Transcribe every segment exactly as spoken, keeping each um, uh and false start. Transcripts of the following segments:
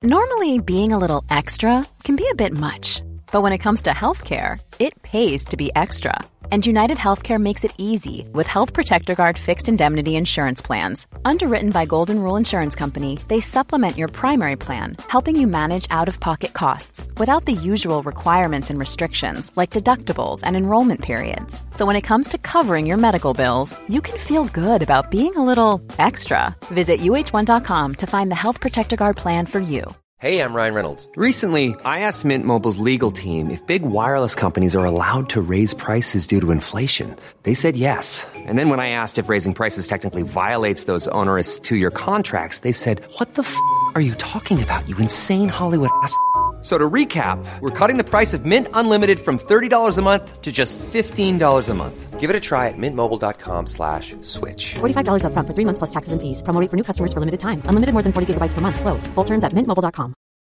Normally, being a little extra can be a bit much, but when it comes to healthcare, it pays to be extra. And United Healthcare makes it easy with Health Protector Guard fixed indemnity insurance plans. Underwritten by Golden Rule Insurance Company, they supplement your primary plan, helping you manage out-of-pocket costs without the usual requirements and restrictions like deductibles and enrollment periods. So when it comes to covering your medical bills, you can feel good about being a little extra. Visit U H one dot com to find the Health Protector Guard plan for you. Hey, I'm Ryan Reynolds. Recently, I asked Mint Mobile's legal team if big wireless companies are allowed to raise prices due to inflation. They said yes. And then when I asked if raising prices technically violates those onerous two-year contracts, they said, what the f*** are you talking about, you insane Hollywood ass f- So to recap, we're cutting the price of Mint Unlimited from thirty dollars a month to just fifteen dollars a month. Give it a try at mintmobile.com slash switch. forty-five dollars up front for three months plus taxes and fees. Promo rate for new customers for limited time. Unlimited more than forty gigabytes per month. Slows full terms at mint mobile dot com.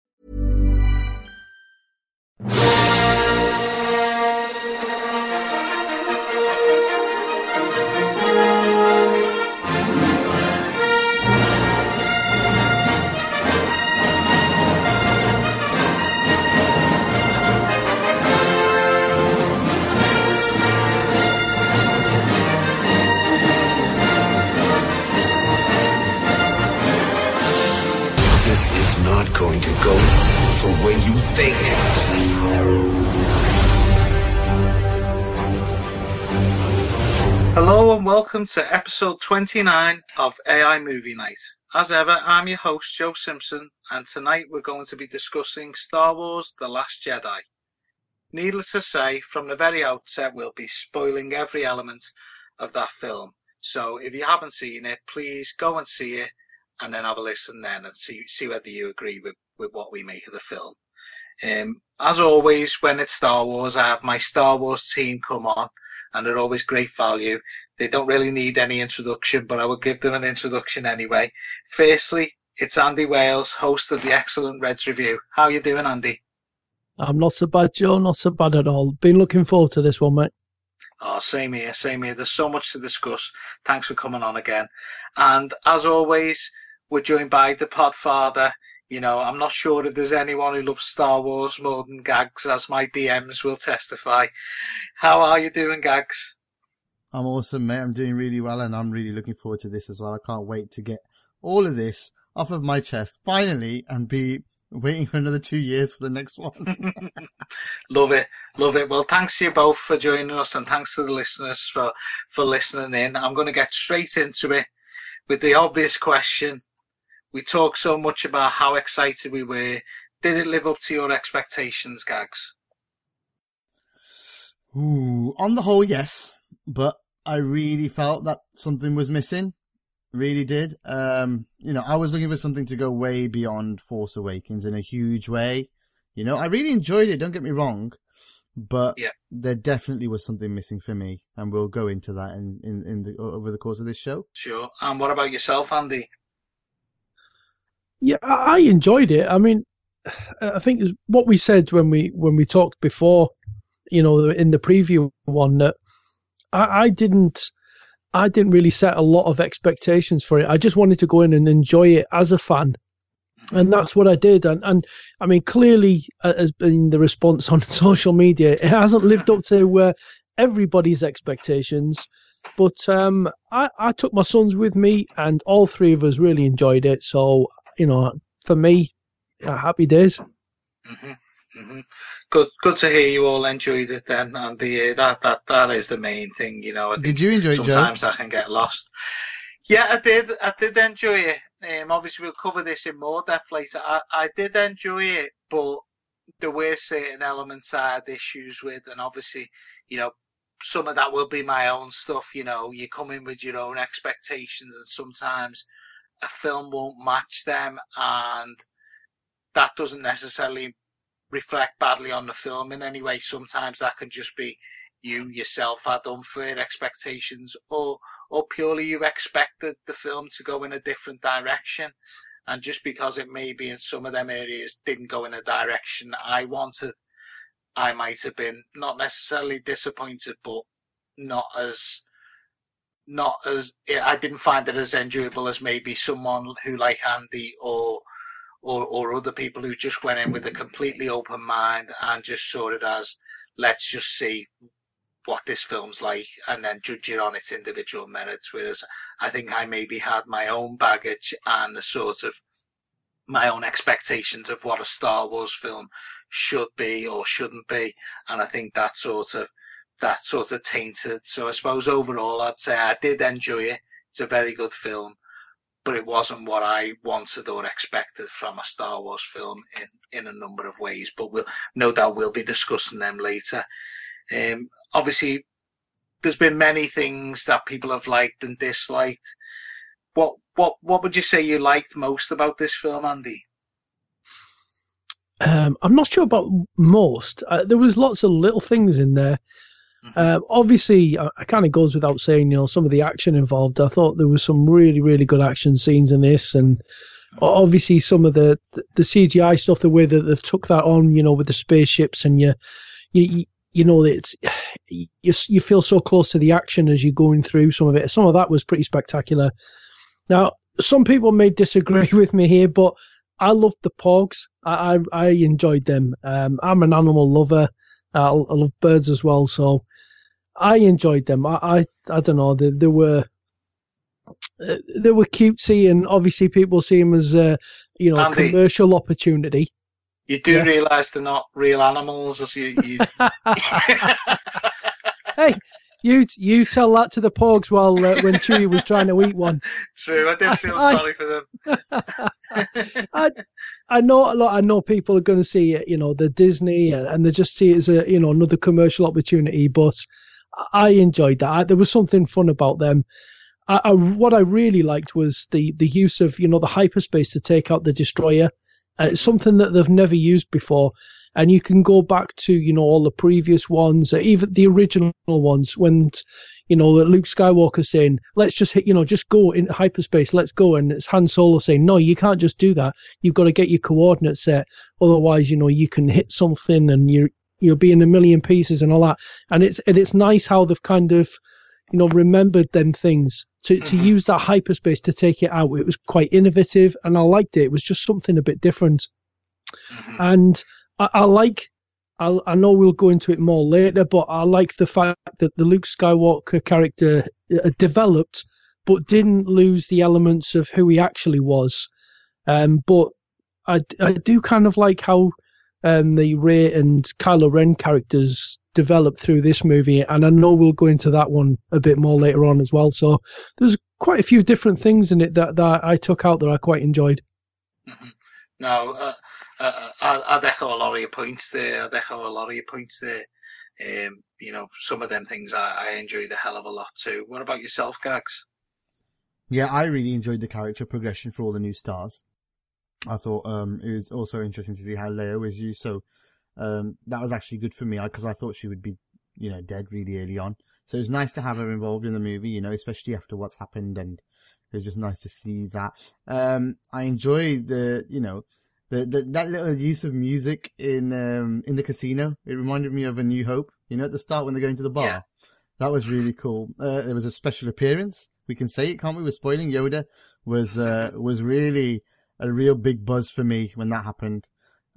Not going to go the way you think. Hello and welcome to episode twenty-nine of A I Movie Night. As ever, I'm your host, Joe Simpson, and tonight we're going to be discussing Star Wars The Last Jedi. Needless to say, from the very outset, we'll be spoiling every element of that film. So if you haven't seen it, please go and see it, and then have a listen then and see see whether you agree with, with what we make of the film. Um, as always, when it's Star Wars, I have my Star Wars team come on, and they're always great value. They don't really need any introduction, but I will give them an introduction anyway. Firstly, it's Andy Wales, host of the excellent Reds Review. How are you doing, Andy? I'm not so bad, Joe, not so bad at all. Been looking forward to this one, mate. Oh, same here, same here. There's so much to discuss. Thanks for coming on again. And as always, we're joined by the Podfather. You know, I'm not sure if there's anyone who loves Star Wars more than Gags, as my D Ms will testify. How are you doing, Gags? I'm awesome, mate. I'm doing really well, and I'm really looking forward to this as well. I can't wait to get all of this off of my chest, finally, and be waiting for another two years for the next one. Love it, love it. Well, thanks to you both for joining us, and thanks to the listeners for, for listening in. I'm going to get straight into it with the obvious question. We talked so much about how excited we were. Did it live up to your expectations, Gags? Ooh, on the whole, yes. But I really felt that something was missing. Really did. Um, you know, I was looking for something to go way beyond Force Awakens in a huge way. You know, I really enjoyed it, don't get me wrong. But yeah, there definitely was something missing for me. And we'll go into that in, in, in the, over the course of this show. Sure. And what about yourself, Andy? Yeah, I enjoyed it. I mean, I think what we said when we when we talked before, you know, in the preview one, that I, I didn't, I didn't really set a lot of expectations for it. I just wanted to go in and enjoy it as a fan, and that's what I did. And and I mean, clearly, uh, has been the response on social media. It hasn't lived up to uh, everybody's expectations. But um, I, I took my sons with me, and all three of us really enjoyed it. So, you know, for me, uh, happy days. Mm-hmm. Mm-hmm. Good, good to hear you all enjoyed it then, and the uh, that that that is the main thing, you know. I did you enjoy it, sometimes Joe? I can get lost. Yeah, I did. I did enjoy it. Um, obviously, we'll cover this in more depth later. I, I did enjoy it, but there were certain elements I had issues with, and obviously, you know, some of that will be my own stuff. You know, you come in with your own expectations, and sometimes a film won't match them, and that doesn't necessarily reflect badly on the film in any way. Sometimes that can just be you yourself had unfair expectations, or or purely you expected the film to go in a different direction, and just because it maybe in some of them areas didn't go in a direction I wanted, I might have been not necessarily disappointed, but not as not as I didn't find it as enjoyable as maybe someone who like Andy or or, or other people who just went in with a completely open mind and just saw it as, let's just see what this film's like and then judge it on its individual merits. Whereas I think I maybe had my own baggage and a sort of my own expectations of what a Star Wars film should be or shouldn't be. And I think that sort of, that sort of tainted. So I suppose overall, I'd say I did enjoy it. It's a very good film, but it wasn't what I wanted or expected from a Star Wars film in, in a number of ways. But we'll, no doubt we'll be discussing them later. Um, obviously, there's been many things that people have liked and disliked. What what what would you say you liked most about this film, Andy? Um, I'm not sure about most. Uh, there was lots of little things in there. Mm-hmm. Uh, obviously, uh, it kind of goes without saying, you know, some of the action involved. I thought there was some really, really good action scenes in this, and mm-hmm. obviously some of the the C G I stuff, the way that they've took that on, you know, with the spaceships, and you you. You know, it's you, you feel so close to the action as you're going through some of it. Some of that was pretty spectacular. Now, some people may disagree with me here, but I loved the Pogs. I I, I enjoyed them. Um, I'm an animal lover. I, I love birds as well, so I enjoyed them. I I, I don't know. They, they were uh, they were cutesy, and obviously people see them as a you know Andy, commercial opportunity. You do yeah. realise they're not real animals, as you. you... Hey, you you tell that to the Pogs while uh, when Chewie was trying to eat one. True, I did feel I, sorry for them. I I know a lot. I know people are going to see it, you know, the Disney, and, and they just see it as a you know another commercial opportunity. But I enjoyed that. I, there was something fun about them. I, I, what I really liked was the the use of you know the hyperspace to take out the destroyer. Uh, it's something that they've never used before, and you can go back to you know all the previous ones, uh, even the original ones, when you know Luke Skywalker saying, "Let's just hit, you know, just go into hyperspace, let's go," and it's Han Solo saying, "No, you can't just do that. You've got to get your coordinates set, otherwise, you know, you can hit something and you you'll be in a million pieces and all that." And it's and it's nice how they've kind of you know remembered them things. To, to use that hyperspace to take it out, it was quite innovative, and I liked it. It was just something a bit different. Mm-hmm. And I, I like, I, I know we'll go into it more later, but I like the fact that the Luke Skywalker character uh, developed, but didn't lose the elements of who he actually was. Um, but I, I do kind of like how um, the Rey and Kylo Ren characters developed through this movie, and I know we'll go into that one a bit more later on as well. So there's quite a few different things in it that, that I took out that I quite enjoyed. Mm-hmm. No, uh, uh, I, I'd echo a lot of your points there. I'd echo a lot of your points there. Um, you know, some of them things I, I enjoyed a hell of a lot too. What about yourself, Gags? Yeah, I really enjoyed the character progression for all the new stars. I thought um, it was also interesting to see how Leia was used. So Um, that was actually good for me because I thought she would be, you know, dead really early on. So it was nice to have her involved in the movie, you know, especially after what's happened, and it was just nice to see that. Um, I enjoy the, you know, the, the that little use of music in um in the casino. It reminded me of A New Hope, you know, at the start when they're going to the bar. Yeah. That was really cool. Uh, there was a special appearance. We can say it, can't we? We're spoiling. Yoda was uh, was really a real big buzz for me when that happened.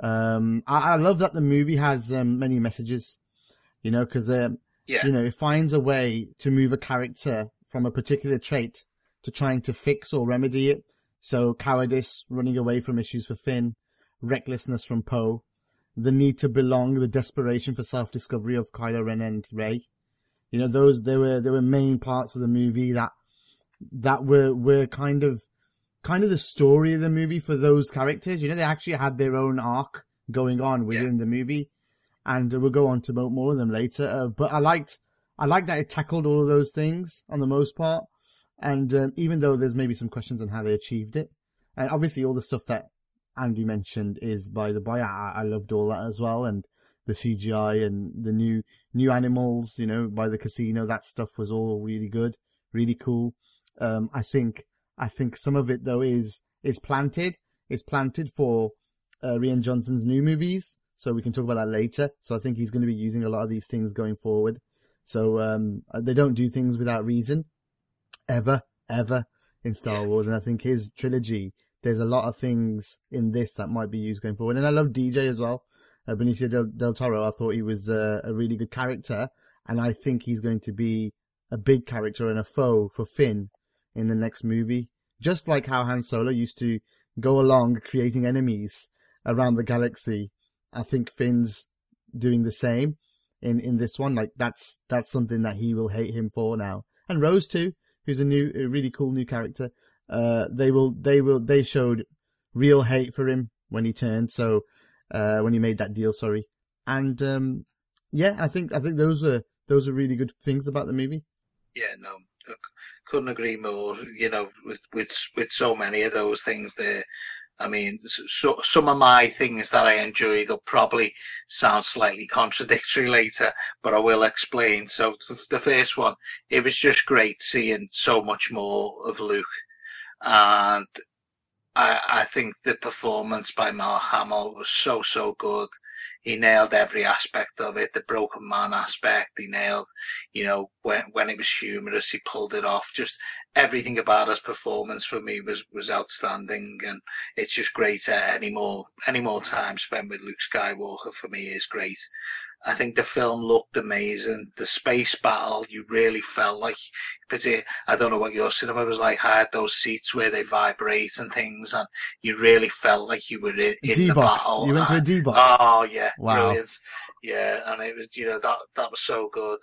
Um, I, I love that the movie has um, many messages, you know, because uh, yeah. you know it finds a way to move a character from a particular trait to trying to fix or remedy it. So cowardice, running away from issues for Finn, recklessness from Poe, the need to belong, the desperation for self-discovery of Kylo Ren and Rey. You know, those they were they were main parts of the movie that that were were kind of kind of the story of the movie for those characters. You know, they actually had their own arc going on within yeah. the movie, and we'll go on to more of them later. Uh, but I liked I liked that it tackled all of those things on the most part. And um, even though there's maybe some questions on how they achieved it, and obviously all the stuff that Andy mentioned is by the by. I, I loved all that as well, and the C G I and the new new animals, you know, by the casino. That stuff was all really good, really cool. Um, I think I think some of it though is is planted. It's planted for uh, Rian Johnson's new movies, so we can talk about that later. So I think he's going to be using a lot of these things going forward. So um, they don't do things without reason. Ever, ever in Star Wars. And I think his trilogy there's a lot of things in this that might be used going forward. And I love D J as well. Uh, Benicio del, del Toro, I thought he was uh, a really good character, and I think he's going to be a big character and a foe for Finn in the next movie. Just like how Han Solo used to go along creating enemies around the galaxy, I think Finn's doing the same in, in this one. Like that's that's something that he will hate him for now. And Rose too, who's a new, a really cool new character. Uh, they will, they will, they showed real hate for him when he turned. So, uh, when he made that deal, sorry. And um, yeah, I think I think those are those are really good things about the movie. Yeah, no, couldn't agree more. You know, with with with so many of those things there. I mean, so, some of my things that I enjoy, they'll probably sound slightly contradictory later, but I will explain. So the first one, it was just great seeing so much more of Luke. And I, I think the performance by Mark Hamill was so, so good. He nailed every aspect of it, the broken man aspect. He nailed, you know, when when it was humorous, he pulled it off. Just everything about his performance for me was, was outstanding, and it's just great. Uh, any more any more time spent with Luke Skywalker for me is great. I think the film looked amazing. The space battle, you really felt like, but I don't know what your cinema was like. I had those seats where they vibrate and things, and you really felt like you were in, in the battle. You went to a D box. Oh yeah, wow. Brilliant. Yeah, and it was, you know, that that was so good,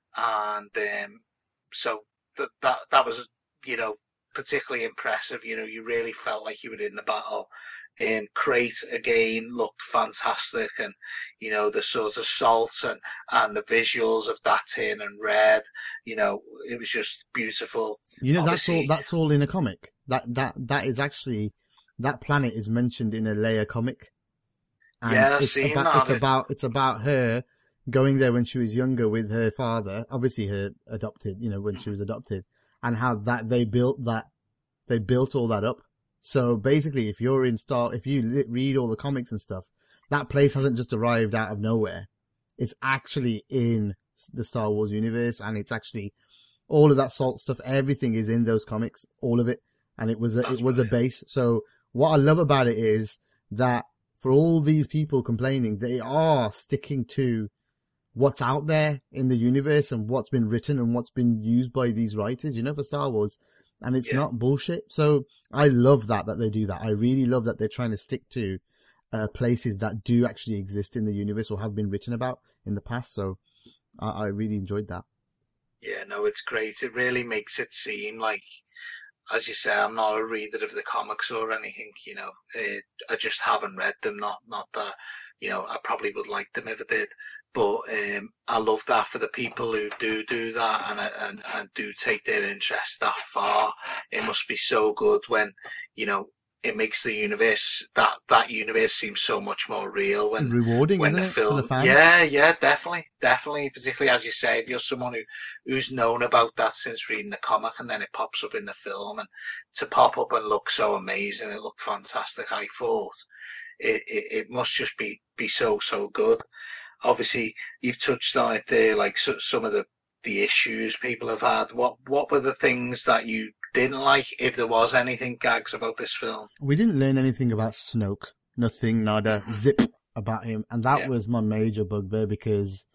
and um, so that that that was, you know, particularly impressive. You know, you really felt like you were in the battle. Um, Crate again looked fantastic, and you know the sort of salt and, and the visuals of that tin and red, you know, it was just beautiful. You know, Obviously, that's all. That's all in a comic. That that that is actually, that planet is mentioned in a Leia comic. And yeah, I've it's seen about, that. It's about it's about her going there when she was younger with her father, obviously her adopted, you know, when she was adopted, and how that they built that, they built all that up. So basically, if you're in Star, if you read all the comics and stuff, that place hasn't just arrived out of nowhere. It's actually in the Star Wars universe, and it's actually all of that salt stuff. Everything is in those comics, all of it, and it was a, it was a base. So what I love about it is that for all these people complaining, they are sticking to what's out there in the universe and what's been written and what's been used by these writers, you know, for Star Wars. And it's yeah. not bullshit. So I love that, that they do that. I really love that they're trying to stick to uh, places that do actually exist in the universe or have been written about in the past. So I, I really enjoyed that. Yeah, no, it's great. It really makes it seem like, as you say, I'm not a reader of the comics or anything, you know. It, I just haven't read them. Not, not that, you know, I probably would like them if I did. But um, I love that for the people who do do that and, and and do take their interest that far. It must be so good when, you know, it makes the universe, that that universe seems so much more real when rewarding, when isn't the it, film. for the fans? Yeah, yeah, definitely, definitely. Particularly as you say, if you're someone who who's known about that since reading the comic, and then it pops up in the film, and to pop up and look so amazing, it looked fantastic. I thought it it, it must just be be so so good. Obviously, you've touched on it there, like so, some of the, the issues people have had. What what were the things that you didn't like, if there was anything, Gags, about this film? We didn't learn anything about Snoke. Nothing, nada, zip about him. And that yeah. was my major bugbear because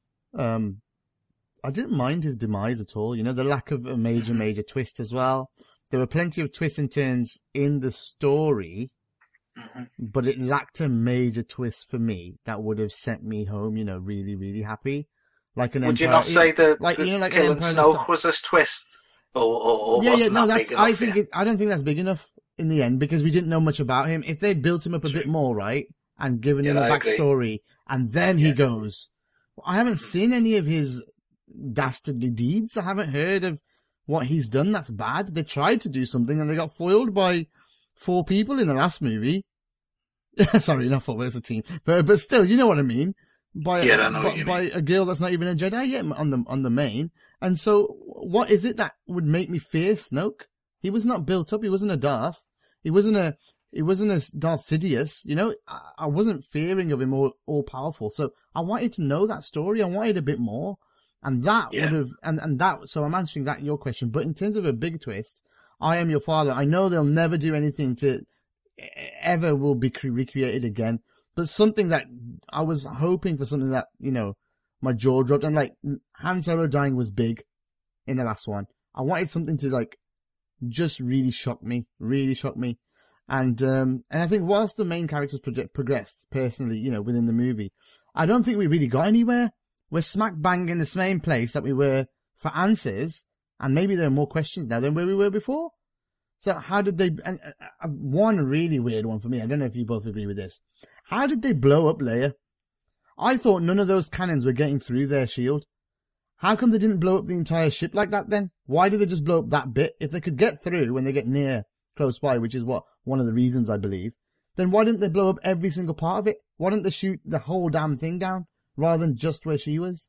um, I didn't mind his demise at all. You know, the lack of a major, mm-hmm. major twist as well. There were plenty of twists and turns in the story. Mm-hmm. But it lacked a major twist for me that would have sent me home, you know, really, really happy. Like an Would Empire, you not say that like, the you know, like killing Snoke Star- was a twist? Or, or, or yeah, yeah, wasn't no, that that's. big enough, I think yeah? it, I don't think that's big enough in the end because we didn't know much about him. If they'd built him up a True. bit more, right, and given Yeah, him a I agree. backstory, and then he Yeah. goes, I haven't seen any of his dastardly deeds. I haven't heard of what he's done that's bad. They tried to do something and they got foiled by four people in the last movie. Sorry, not four, it's a team. But but still, you know what I mean. By, Yeah, I know by, what you by mean. a girl that's not even a Jedi yet on the on the main. And so, what is it that would make me fear Snoke? He was not built up. He wasn't a Darth. He wasn't a. He wasn't a Darth Sidious. You know, I, I wasn't fearing of him all, all powerful. So I wanted to know that story. I wanted a bit more, and that Yeah. would have. And and that. So I'm answering that your question. But in terms of a big twist, I am your father. I know they'll never do anything to ever will be cre- recreated again, but something that I was hoping for something that, you know, my jaw dropped. And like Han Solo dying was big in the last one. I wanted something to like just really shock me, really shock me. And, um, and I think whilst the main characters project progressed personally, you know, within the movie, I don't think we really got anywhere. We're smack bang in the same place that we were for answers. And maybe there are more questions now than where we were before. So how did they... And uh, one really weird one for me, I don't know if you both agree with this. How did they blow up Leia? I thought none of those cannons were getting through their shield. How come they didn't blow up the entire ship like that then? Why did they just blow up that bit? If they could get through when they get near, close by, which is what one of the reasons I believe, then why didn't they blow up every single part of it? Why didn't they shoot the whole damn thing down rather than just where she was?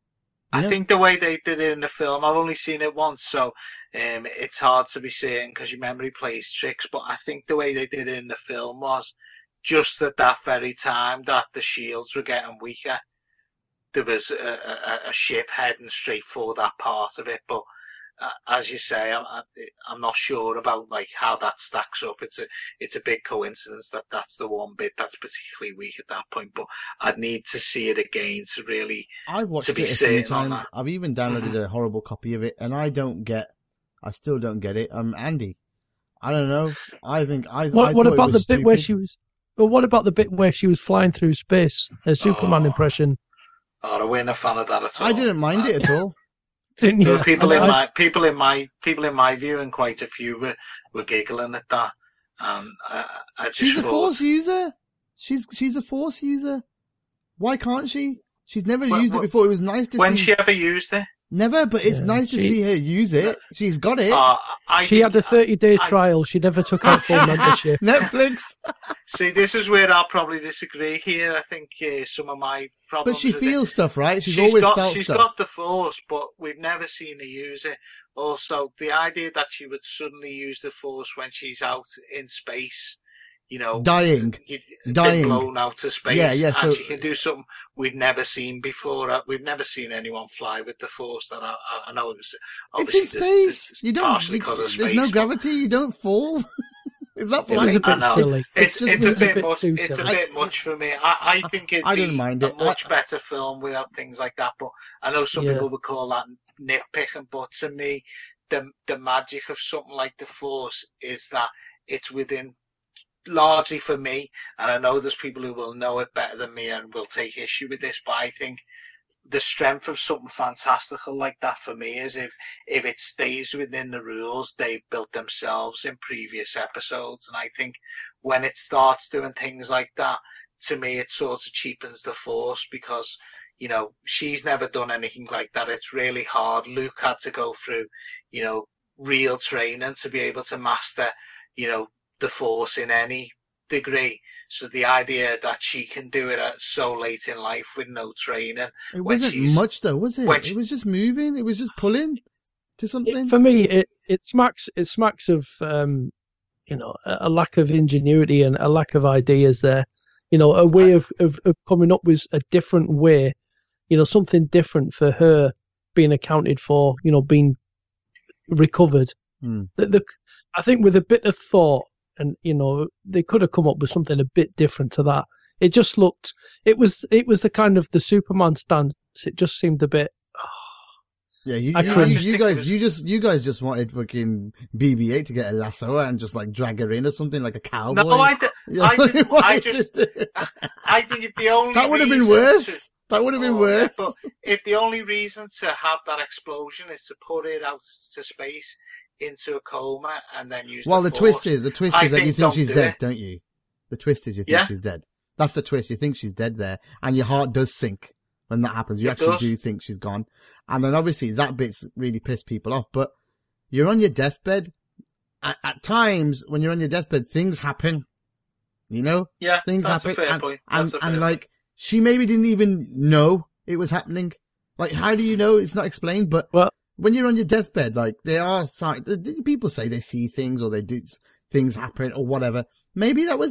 I think the way they did it in the film, I've only seen it once, so um, it's hard to be saying because your memory plays tricks, but I think the way they did it in the film was just at that very time that the shields were getting weaker, there was a, a, a ship heading straight for that part of it, but uh, as you say, I'm, I'm not sure about like how that stacks up. It's a it's a big coincidence that that's the one bit that's particularly weak at that point. But I'd need to see it again to really. I've watched to be it a few certain on times. that. I've even downloaded Mm-hmm. a horrible copy of it, and I don't get. I still don't get it. Um, Andy, I don't know. I think I. What, I what thought it about the was bit where stupid. she was? Well, what about the bit where she was flying through space? Her Superman Oh. impression. Oh, I wasn't a fan of that at all. I didn't mind it at all. Didn't There you? were people I- in I- my people in my people in my view, and quite a few were, were giggling at that. Um, I, I just She's a thought, force user. She's she's a force user. Why can't she? She's never Well, used it well, before. It was nice to when see. she ever used it. Never, but it's Yeah, nice to she- see her use it. She's got it. Uh, I she think- had a thirty-day I- trial. She never took out full membership. Netflix. See, this is where I'll probably disagree here. I think uh, some of my problems. But she with it- feels stuff, right? She's, she's always got, felt she's stuff. got the force, but we've never seen her use it. Also, the idea that she would suddenly use the force when she's out in space, you know, Dying. you- Dying. been blown out to space, Yeah, yeah, and so- she can do something we've never seen before. Uh, We've never seen anyone fly with the force. That I, I- I know it was It's obviously in this- space. this- You don't. partially you- because of there's space. no but- gravity. You don't fall. Is that It was flying? a bit I know. silly. It's just- it's a it was a bit bit much. too It's a silly. bit much for me. I, I think it'd I be don't mind a it. much I- better film without things like that. But I know some Yeah. people would call that nitpicking. But to me, the the magic of something like The Force is that it's within, largely for me, and I know there's people who will know it better than me and will take issue with this, but I think the strength of something fantastical like that for me is if if it stays within the rules they've built themselves in previous episodes. And I think when it starts doing things like that, to me it sort of cheapens the Force, because you know she's never done anything like that. It's really hard. Luke had to go through you know real training to be able to master you know the Force in any degree. So the idea that she can do it at so late in life with no training, It when wasn't she's- much though, was it? when It she- was just moving. It was just pulling to something. It, for me, it, it smacks it smacks of um, you know a, a lack of ingenuity and a lack of ideas there. You know, a way of, of, of coming up with a different way. You know, something different for her being accounted for. You know, being recovered. Hmm. The, the, I think with a bit of thought, and you know, they could have come up with something a bit different to that. It just looked. It was. It was the kind of the Superman stance. It just seemed a bit. Yeah, you, I you, couldn't- you, just you think it guys, was- you just, you guys just wanted fucking B B eight to get a lasso and just like drag her in or something like a cowboy. no, I, d- Yeah, I, you didn't, I wanted just to- I think if the only that would have been reason worse. to- That would have been Oh, yeah, worse. but if the only reason to have that explosion is to put it out to space into a coma and then use Well, the, the twist Force, is the twist I is that you think think don't she's do dead, it. don't you? The twist is you think Yeah. she's dead. That's the twist. You think she's dead there, and your heart does sink when that happens. You It actually does. do think she's gone, and then obviously that bit's really pissed people off. But you're on your deathbed. At, at times, when you're on your deathbed, things happen. You know, Yeah, things that's happen, a fair and, point. and, That's a and fair like she maybe didn't even know it was happening. Like, how do you know? It's not explained, but Well, when you're on your deathbed, like there are signs. People say they see things or they do things happen or whatever. Maybe that was it.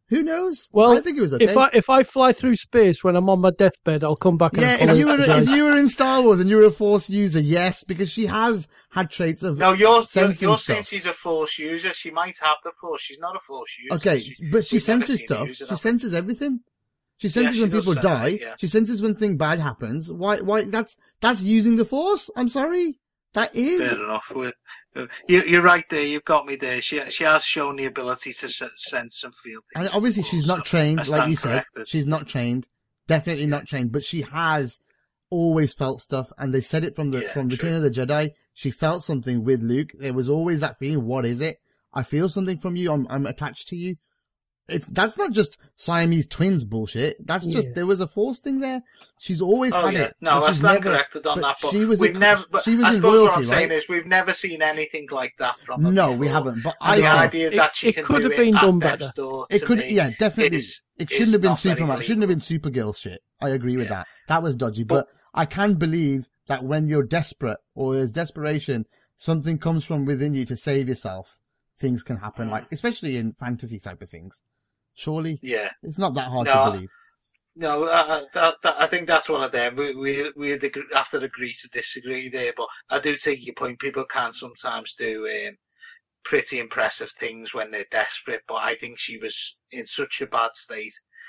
Who knows? Well, I think it was okay. If I if I fly through space when I'm on my deathbed, I'll come back. Yeah, and if you were apologize. if you were in Star Wars and you were a Force user, yes, because she has had traits of No, you're you're, sensing you're stuff. saying she's a Force user. She might have the Force. She's not a Force user. Okay, She- but she we've never senses seen her stuff. use it, She have we? senses everything. She senses she when does people sense die. it, yeah. She senses when thing bad happens. Why? Why? That's that's using the Force. I'm sorry. That is. Fair enough. We're, you, you're right there. You've got me there. She she has shown the ability to se- sense and feel things. And obviously, she's not So, trained, I like stand you said. corrected. She's not trained. Definitely not trained. But she has always felt stuff, and they said it from the Yeah, from true. Return of the Jedi. She felt something with Luke. There was always that feeling. What is it? I feel something from you. I'm I'm attached to you. It's that's not just Siamese twins bullshit. That's just Yeah. there was a Force thing there. She's always Oh had yeah, it. no, but I she's stand never- corrected on but that. But she was we've in, never. But she was I in suppose royalty, what I'm saying right? is we've never seen anything like that from her. No, before. we haven't. But And I the think idea It- that she it can could do have been it done at better. death's door, it to could, me, yeah, definitely. is- it is shouldn't have been not very Superman. It shouldn't have been believable. Supergirl shit. I agree with Yeah. that. That was dodgy. But, But- I can believe that when you're desperate or there's desperation, something comes from within you to save yourself. Things can happen, Mm. like especially in fantasy type of things. Surely, Yeah. it's not that hard No. to believe. No, uh, that, that, I think that's one of them. We we we have to agree to disagree there, but I do take your point. People can sometimes do um, pretty impressive things when they're desperate, but I think she was in such a bad state.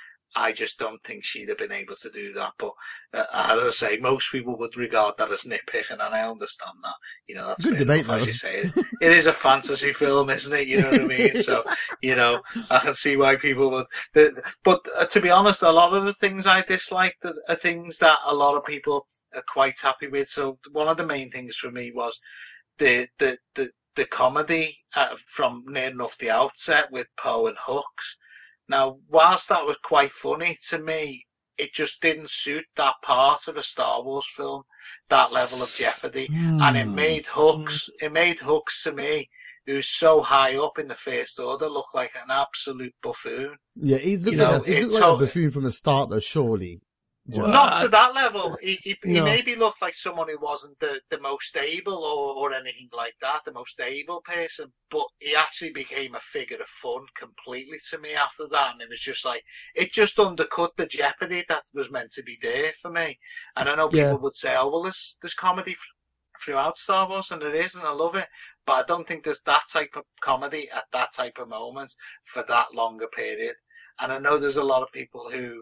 I just don't think she'd have been able to do that. But uh, as I say, most people would regard that as nitpicking, and I understand that. You know, that's Good fair debate, enough, as though. you say. It, it is a fantasy film, isn't it? You know what I mean? So, you know, I can see why people would. The, but uh, to be honest, a lot of the things I dislike are, are things that a lot of people are quite happy with. So one of the main things for me was the the the, the comedy uh, from near enough the outset with Poe and Hux. Now, whilst that was quite funny to me, it just didn't suit that part of a Star Wars film, that level of jeopardy, and it made Hux, it made Hux to me, who's so high up in the First Order, look like an absolute buffoon. Yeah, he's looked You know, like, a, he's it's looked like so- a buffoon from the start, though. Surely, Well, Not I- to that level. He, he, he No. maybe looked like someone who wasn't the, the most stable or, or anything like that, the most stable person, but he actually became a figure of fun completely to me after that. And it was just like, it just undercut the jeopardy that was meant to be there for me. And I know people Yeah. would say, oh, well, there's, there's comedy f- throughout Star Wars, and there is, and I love it. But I don't think there's that type of comedy at that type of moment for that longer period. And I know there's a lot of people who,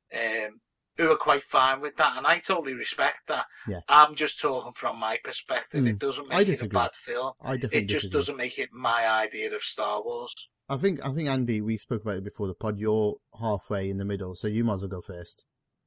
um, who are quite fine with that, and I totally respect that. Yeah. I'm just talking from my perspective. Mm, It doesn't I make it a disagree. bad film. I definitely It just disagree. doesn't make it my idea of Star Wars. I think, I think Andy, we spoke about it before the pod. You're halfway in the middle, so you might as well go first.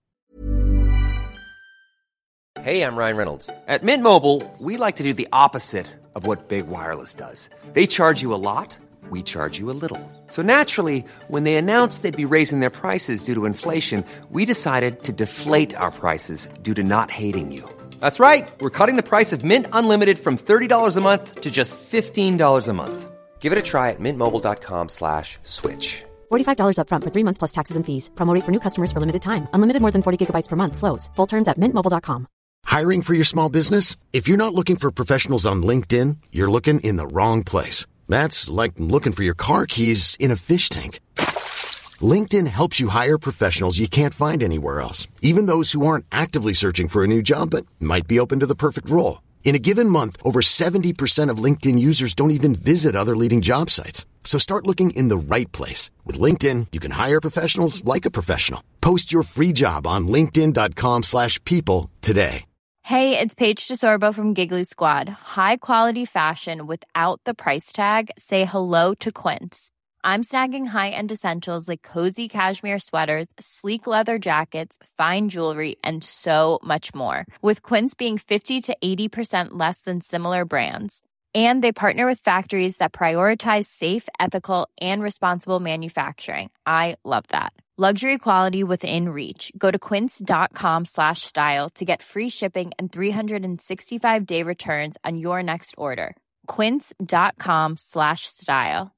Hey, I'm Ryan Reynolds. At Mint Mobile, we like to do the opposite of what Big Wireless does. They charge you a lot, we charge you a little. So naturally, when they announced they'd be raising their prices due to inflation, we decided to deflate our prices due to not hating you. That's right. We're cutting the price of Mint Unlimited from thirty dollars a month to just fifteen dollars a month. Give it a try at mintmobile.com slash switch. forty-five dollars up front for three months plus taxes and fees. Promo rate for new customers for limited time. Unlimited more than forty gigabytes per month slows. Full terms at mint mobile dot com. Hiring for your small business? If you're not looking for professionals on LinkedIn, you're looking in the wrong place. That's like looking for your car keys in a fish tank. LinkedIn helps you hire professionals you can't find anywhere else, even those who aren't actively searching for a new job but might be open to the perfect role. In a given month, over seventy percent of LinkedIn users don't even visit other leading job sites. So start looking in the right place. With LinkedIn, you can hire professionals like a professional. Post your free job on linkedin.com slash people today. Hey, it's Paige DeSorbo from Giggly Squad. High quality fashion without the price tag. Say hello to Quince. I'm snagging high-end essentials like cozy cashmere sweaters, sleek leather jackets, fine jewelry, and so much more. With Quince being fifty to eighty percent less than similar brands. And they partner with factories that prioritize safe, ethical, and responsible manufacturing. I love that. Luxury quality within reach. Go to quince.com slash style to get free shipping and three sixty-five day returns on your next order. Quince.com slash style.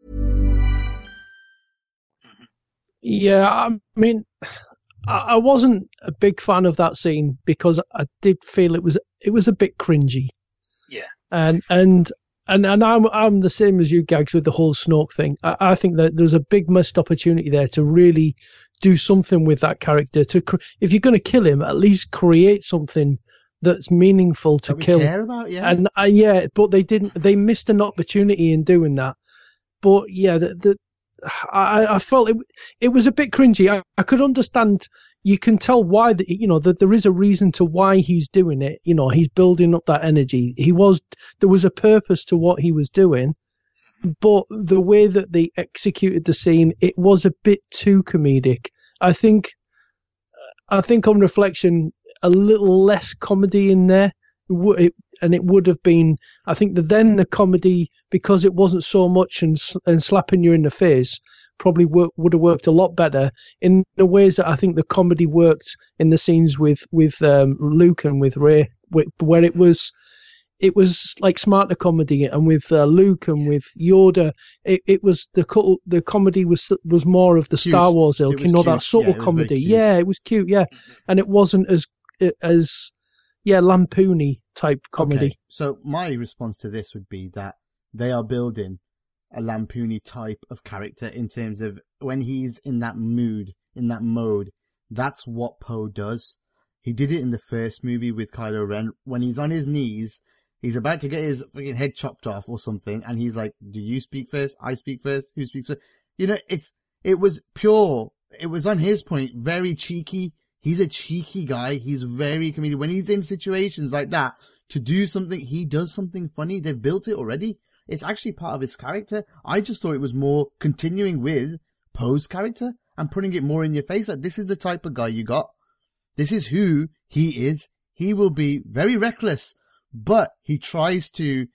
Yeah, I mean, I I wasn't a big fan of that scene because I did feel it was it was a bit cringy. Yeah. And and And and I'm I'm the same as you, Gags, with the whole Snoke thing. I, I think that there's a big missed opportunity there to really do something with that character. To if you're going to kill him, at least create something that's meaningful to that we kill. Care about, yeah. And uh, yeah, but they didn't. They missed an opportunity in doing that. But yeah, the, the I I felt it it was a bit cringy. I, I could understand. You can tell why, the, you know, that there is a reason to why he's doing it. You know, he's building up that energy. He was, there was a purpose to what he was doing, but the way that they executed the scene, it was a bit too comedic. I think, I think on reflection, a little less comedy in there, it, and it would have been. I think that then the comedy, because it wasn't so much and and slapping you in the face, probably work, would have worked a lot better in the ways that I think the comedy worked in the scenes with with um, Luke and with Rey, where it was it was like smarter comedy, and with uh, Luke and with Yoda, it, it was the the comedy was was more of the Cute. Star Wars ilk, you know, cute. that subtle yeah, comedy. Yeah, it was cute. Yeah, and it wasn't as as yeah lampoony type comedy. Okay. So my response to this would be that they are building a lampoony type of character in terms of when he's in that mood, in that mode. That's what Poe does. He did it in the first movie with Kylo Ren. When he's on his knees, he's about to get his freaking head chopped off or something, and he's like, do you speak first? I speak first? Who speaks first? You know, it's, it was pure. It was on his point, very cheeky. He's a cheeky guy. He's very comedic. When he's in situations like that, to do something, he does something funny. They've built it already. It's actually part of his character. I just thought it was more continuing with Poe's character and putting it more in your face. Like, this is the type of guy you got. This is who he is. He will be very reckless, but he tries to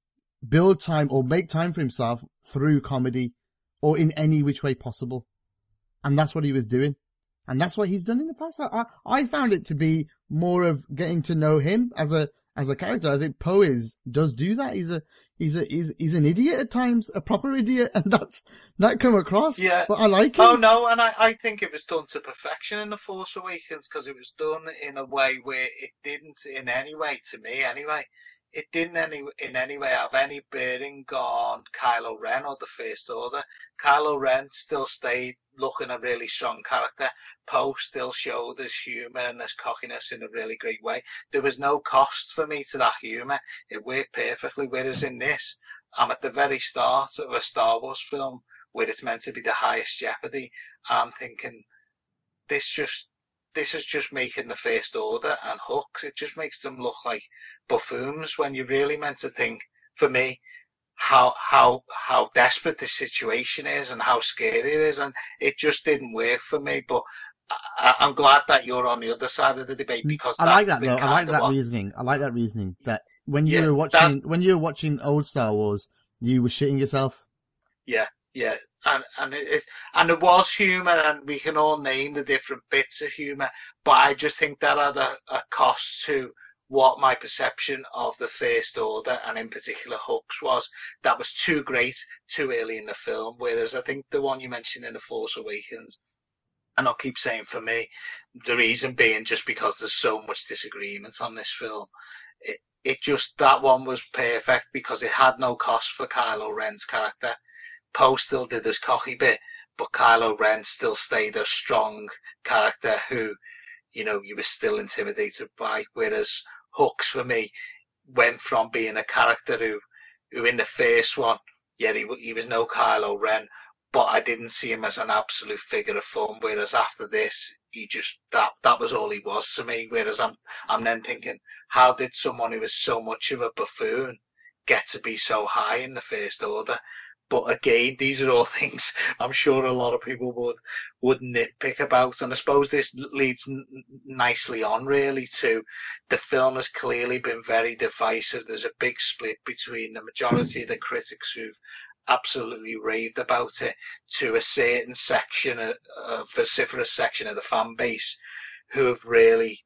build time or make time for himself through comedy or in any which way possible. And that's what he was doing. And that's what he's done in the past. I, I found it to be more of getting to know him as a, as a character. I think Poe is, does do that. He's a, He's a he's he's an idiot at times, a proper idiot, and that's that come across. Yeah, but I like it. Oh no, and I, I think it was done to perfection in The Force Awakens because it was done in a way where it didn't, in any way, to me anyway, it didn't any in any way have any bearing on Kylo Ren or the First Order. Kylo Ren still stayed looking a really strong character. Poe still showed his humour and his cockiness in a really great way. There was no cost for me to that humour. It worked perfectly. Whereas in this, I'm at the very start of a Star Wars film where it's meant to be the highest jeopardy. I'm thinking, this just this is just making the First Order and Hux. It just makes them look like buffoons when you're really meant to think, for me, how how how desperate this situation is and how scary it is, and it just didn't work for me. But I, I'm glad that you're on the other side of the debate because I like that been though. I like that what, reasoning. I like that reasoning that when you yeah, were watching that, when you were watching old Star Wars, you were shitting yourself. Yeah, yeah, and and it, it and there was humour, and we can all name the different bits of humour, but I just think that had a, a cost to what my perception of the First Order, and in particular Hux, was. That was too great too early in the film, whereas I think the one you mentioned in The Force Awakens, and I'll keep saying for me, the reason being just because there's so much disagreement on this film, it, it just, that one was perfect because it had no cost for Kylo Ren's character. Poe still did his cocky bit, but Kylo Ren still stayed a strong character who, you know, you were still intimidated by, whereas Hux, for me, went from being a character who, who in the first one, yeah, he, he was no Kylo Ren, but I didn't see him as an absolute figure of fun, whereas after this, he just, that that was all he was to me, whereas I'm, I'm then thinking, how did someone who was so much of a buffoon get to be so high in the First Order? But again, these are all things I'm sure a lot of people would would nitpick about. And I suppose this leads n- nicely on, really, to the film has clearly been very divisive. There's a big split between the majority of the critics who've absolutely raved about it to a certain section, a, a vociferous section of the fan base who have really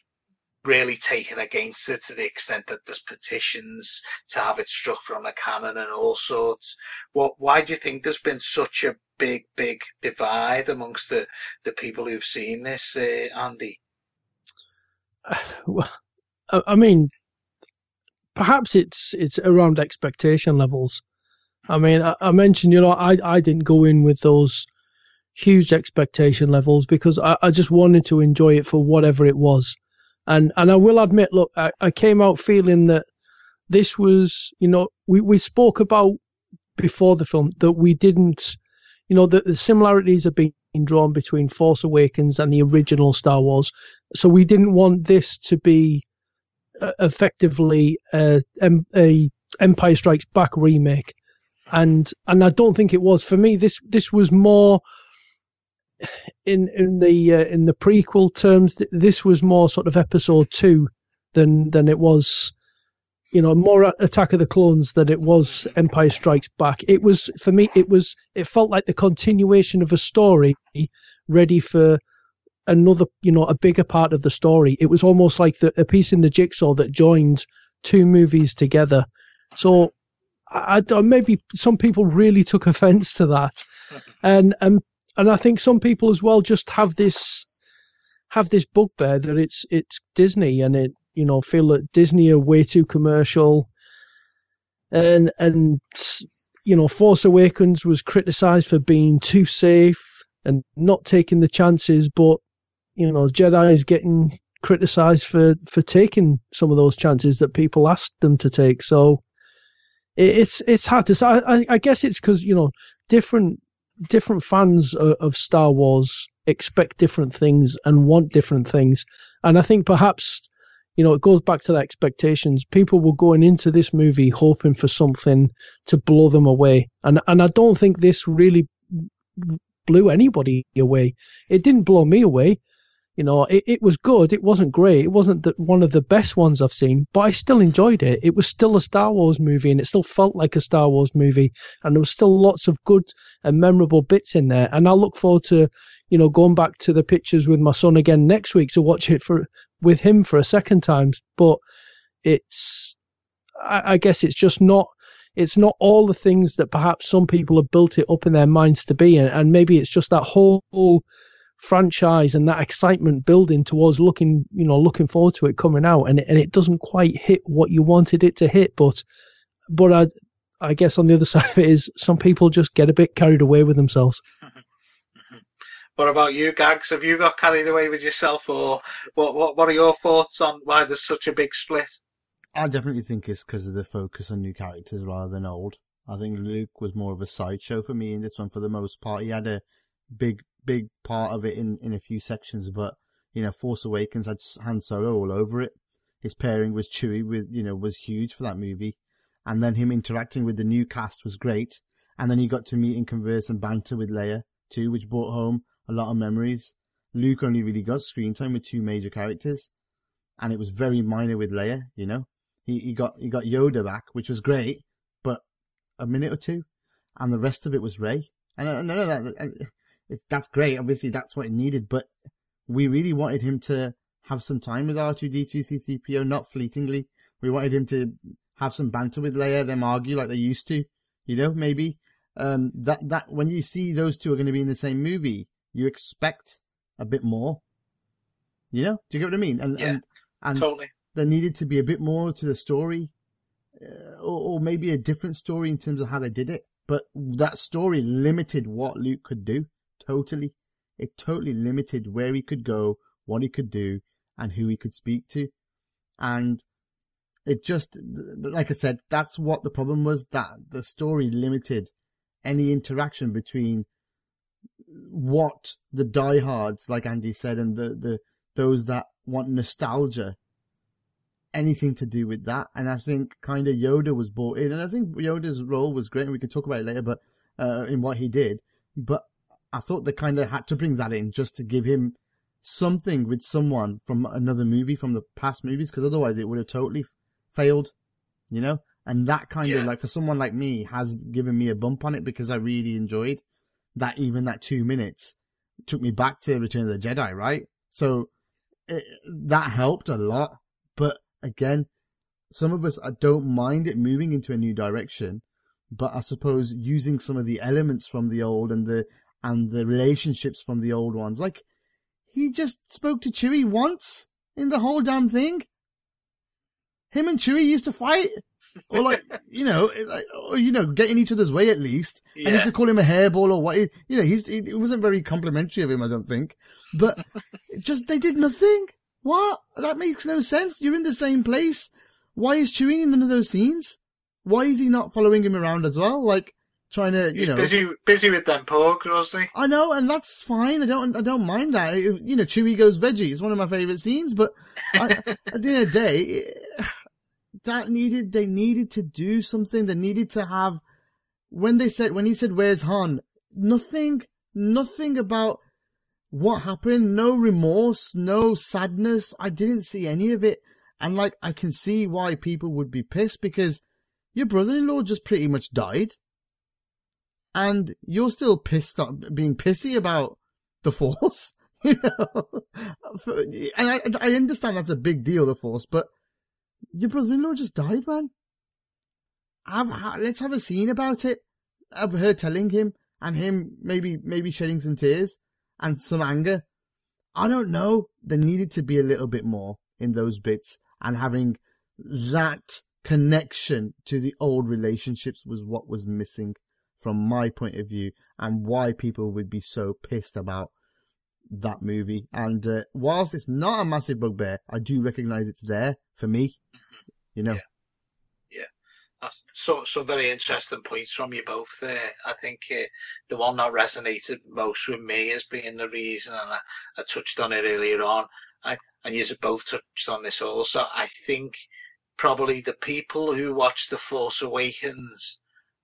really taken against it to the extent that there's petitions to have it struck from the canon and all sorts. What? Why do you think there's been such a big, big divide amongst the, the people who've seen this, uh, Andy? Well, I mean, perhaps it's it's around expectation levels. I mean, I, I mentioned, you know, I I didn't go in with those huge expectation levels because I, I just wanted to enjoy it for whatever it was. And and I will admit, look, I, I came out feeling that this was, you know, we, we spoke about before the film that we didn't, you know, that the similarities have been drawn between Force Awakens and the original Star Wars. So we didn't want this to be uh, effectively a, a Empire Strikes Back remake. And and I don't think it was. For me, this this was more in in the uh, in the prequel terms. This was more sort of Episode Two than than it was, you know, more Attack of the Clones than it was Empire Strikes Back. It was, for me, it was it felt like the continuation of a story ready for another, you know, a bigger part of the story. It was almost like the, a piece in the jigsaw that joined two movies together. So I, I maybe some people really took offense to that, and and and I think some people as well just have this have this bugbear that it's it's Disney, and it, you know, feel that Disney are way too commercial, and and you know, Force Awakens was criticized for being too safe and not taking the chances, but you know, Jedi is getting criticized for for taking some of those chances that people asked them to take. So it, it's it's hard to say. I, I guess it's because, you know, different different fans of, of Star Wars expect different things and want different things, and I think perhaps, you know, it goes back to the expectations. People were going into this movie hoping for something to blow them away. And and I don't think this really blew anybody away. It didn't blow me away. You know, it, it was good. It wasn't great. It wasn't the, one of the best ones I've seen, but I still enjoyed it. It was still a Star Wars movie, and it still felt like a Star Wars movie. And there was still lots of good and memorable bits in there. And I look forward to, you know, going back to the pictures with my son again next week to watch it for with him for a second time. But it's, I, I guess it's just not, it's not all the things that perhaps some people have built it up in their minds to be. And, and maybe it's just that whole franchise and that excitement building towards looking, you know, looking forward to it coming out, and it, and it doesn't quite hit what you wanted it to hit. But, but I, I guess on the other side of it is some people just get a bit carried away with themselves. What about you, Gags? Have you got carried away with yourself, or what? What, what are your thoughts on why there's such a big split? I definitely think it's because of the focus on new characters rather than old. I think Luke was more of a sideshow for me in this one for the most part. He had a big, big part of it in, in a few sections, but, you know, Force Awakens had Han Solo all over it. His pairing with Chewie, with, you know, was huge for that movie. And then him interacting with the new cast was great. And then he got to meet and converse and banter with Leia too, which brought home a lot of memories. Luke only really got screen time with two major characters, and it was very minor with Leia, you know. He he got he got Yoda back, which was great, but a minute or two, and the rest of it was Rey. And I know that it's that's great. Obviously, that's what it needed, but we really wanted him to have some time with R two D two C three P O, not fleetingly. We wanted him to have some banter with Leia, them argue like they used to, you know, maybe. Um, that that when you see those two are going to be in the same movie, you expect a bit more, you know? Do you get what I mean? And yeah, and, and totally. There needed to be a bit more to the story, uh, or, or maybe a different story in terms of how they did it. But that story limited what Luke could do, totally. It totally limited where he could go, what he could do, and who he could speak to. And it just, like I said, that's what the problem was, that the story limited any interaction between what the diehards, like Andy said, and the, the those that want nostalgia, anything to do with that. And I think kind of Yoda was brought in, and I think Yoda's role was great, and we can talk about it later, but uh, in what he did. But I thought they kind of had to bring that in just to give him something with someone from another movie, from the past movies, because otherwise it would have totally failed, you know? And that kind yeah. of, like, for someone like me, has given me a bump on it, because I really enjoyed that. Even that two minutes took me back to Return of the Jedi, right? So it, that helped a lot. But again, some of us, I don't mind it moving into a new direction, but I suppose using some of the elements from the old and the and the relationships from the old ones. Like, he just spoke to Chewie once in the whole damn thing. him and Chewie used to fight. Or like, you know, like, or, you know, get in each other's way at least. Yeah. And used to call him a hairball or what. You know, he's, he, it wasn't very complimentary of him, I don't think. But just, they did nothing. What? That makes no sense. You're in the same place. Why is Chewie in none of those scenes? Why is he not following him around as well? Like, trying to, you He's know. busy, busy with them porgs, wasn't he? I know, and that's fine. I don't, I don't mind that. It, you know, Chewie goes veggie. It's one of my favourite scenes, but I, at the end of the day, it, that needed, they needed to do something. They needed to have, when they said, when he said, where's Han? Nothing, nothing about what happened. No remorse, no sadness. I didn't see any of it. And like, I can see why people would be pissed because your brother-in-law just pretty much died. And you're still pissed, being pissy about the Force, you know. And I, I understand that's a big deal, the Force, but your brother-in-law just died, man. Have, let's have a scene about it. Of her telling him, and him maybe maybe shedding some tears and some anger. I don't know. There needed to be a little bit more in those bits, and having that connection to the old relationships was what was missing from my point of view, and why people would be so pissed about that movie. And uh, whilst it's not a massive bugbear, I do recognise it's there for me. You know. Yeah. yeah. That's so, so very interesting points from you both there. I think uh, the one that resonated most with me as being the reason, and I, I touched on it earlier on, I, and you both touched on this also, I think probably the people who watched The Force Awakens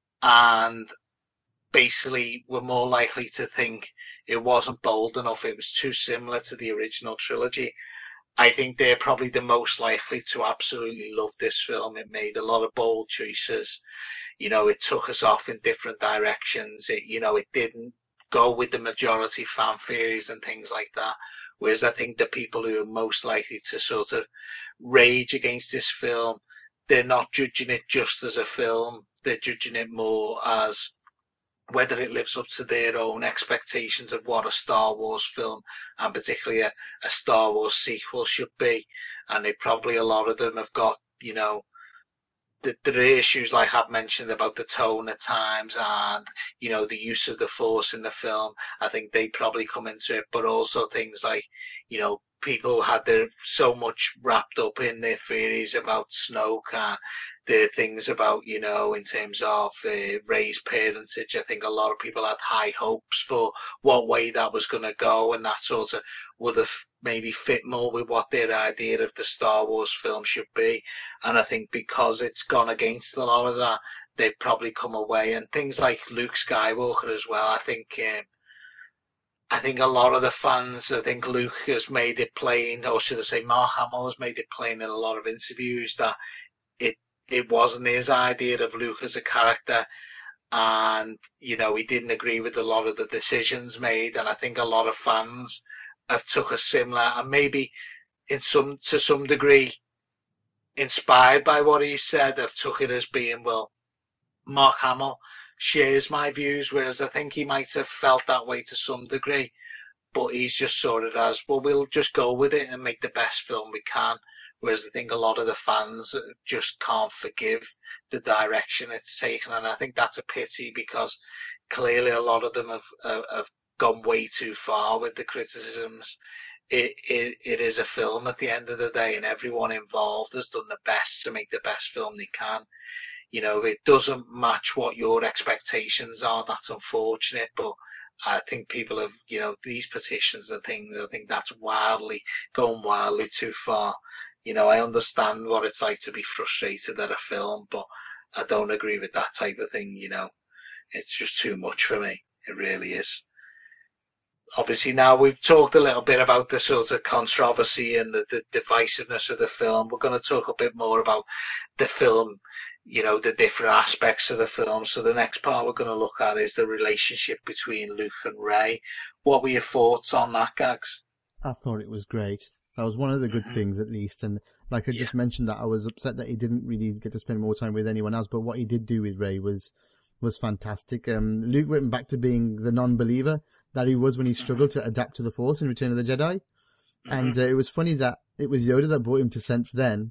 and basically were more likely to think it wasn't bold enough, it was too similar to the original trilogy. I think they're probably the most likely to absolutely love this film. It made a lot of bold choices. You know, it took us off in different directions. It, you know, it didn't go with the majority fan theories and things like that. Whereas I think the people who are most likely to sort of rage against this film, they're not judging it just as a film. They're judging it more as whether it lives up to their own expectations of what a Star Wars film, and particularly a, a Star Wars sequel, should be. And they probably, a lot of them have got, you know, the, there are issues like I've mentioned about the tone at times and, you know, the use of the Force in the film. I think they probably come into it, but also things like, you know, people had their so much wrapped up in their theories about Snoke and their things about, you know, in terms of uh, Rey's parentage. I think a lot of people had high hopes for what way that was going to go, and that sort of would have maybe fit more with what their idea of the Star Wars film should be. And I think because it's gone against a lot of that, they've probably come away. And things like Luke Skywalker as well, I think um, I think a lot of the fans, I think Luke has made it plain, or should I say Mark Hamill has made it plain in a lot of interviews that it it wasn't his idea of Luke as a character, and, you know, he didn't agree with a lot of the decisions made. And I think a lot of fans have took a similar, and maybe in some to some degree inspired by what he said, have took it as being, well, Mark Hamill shares my views, whereas I think he might have felt that way to some degree, but he's just sort of as, well, we'll just go with it and make the best film we can. Whereas I think a lot of the fans just can't forgive the direction it's taken, and I think that's a pity, because clearly a lot of them have uh, have gone way too far with the criticisms. It, it it is a film at the end of the day, and everyone involved has done the best to make the best film they can. You know, if it doesn't match what your expectations are, that's unfortunate, but I think people have, you know, these petitions and things, I think that's wildly, going wildly too far. You know, I understand what it's like to be frustrated at a film, but I don't agree with that type of thing, you know. It's just too much for me. It really is. Obviously, now we've talked a little bit about the sort of controversy and the, the divisiveness of the film. We're going to talk a bit more about the film, you know, the different aspects of the film. So the next part we're going to look at is the relationship between Luke and Rey. What were your thoughts on that, Gags? I thought it was great. That was one of the good mm-hmm. things, at least. And like I yeah. just mentioned, that I was upset that he didn't really get to spend more time with anyone else. But what he did do with Rey was was fantastic. Um, Luke went back to being the non-believer that he was when he struggled to adapt to the Force in Return of the Jedi. Mm-hmm. And uh, it was funny that it was Yoda that brought him to sense then.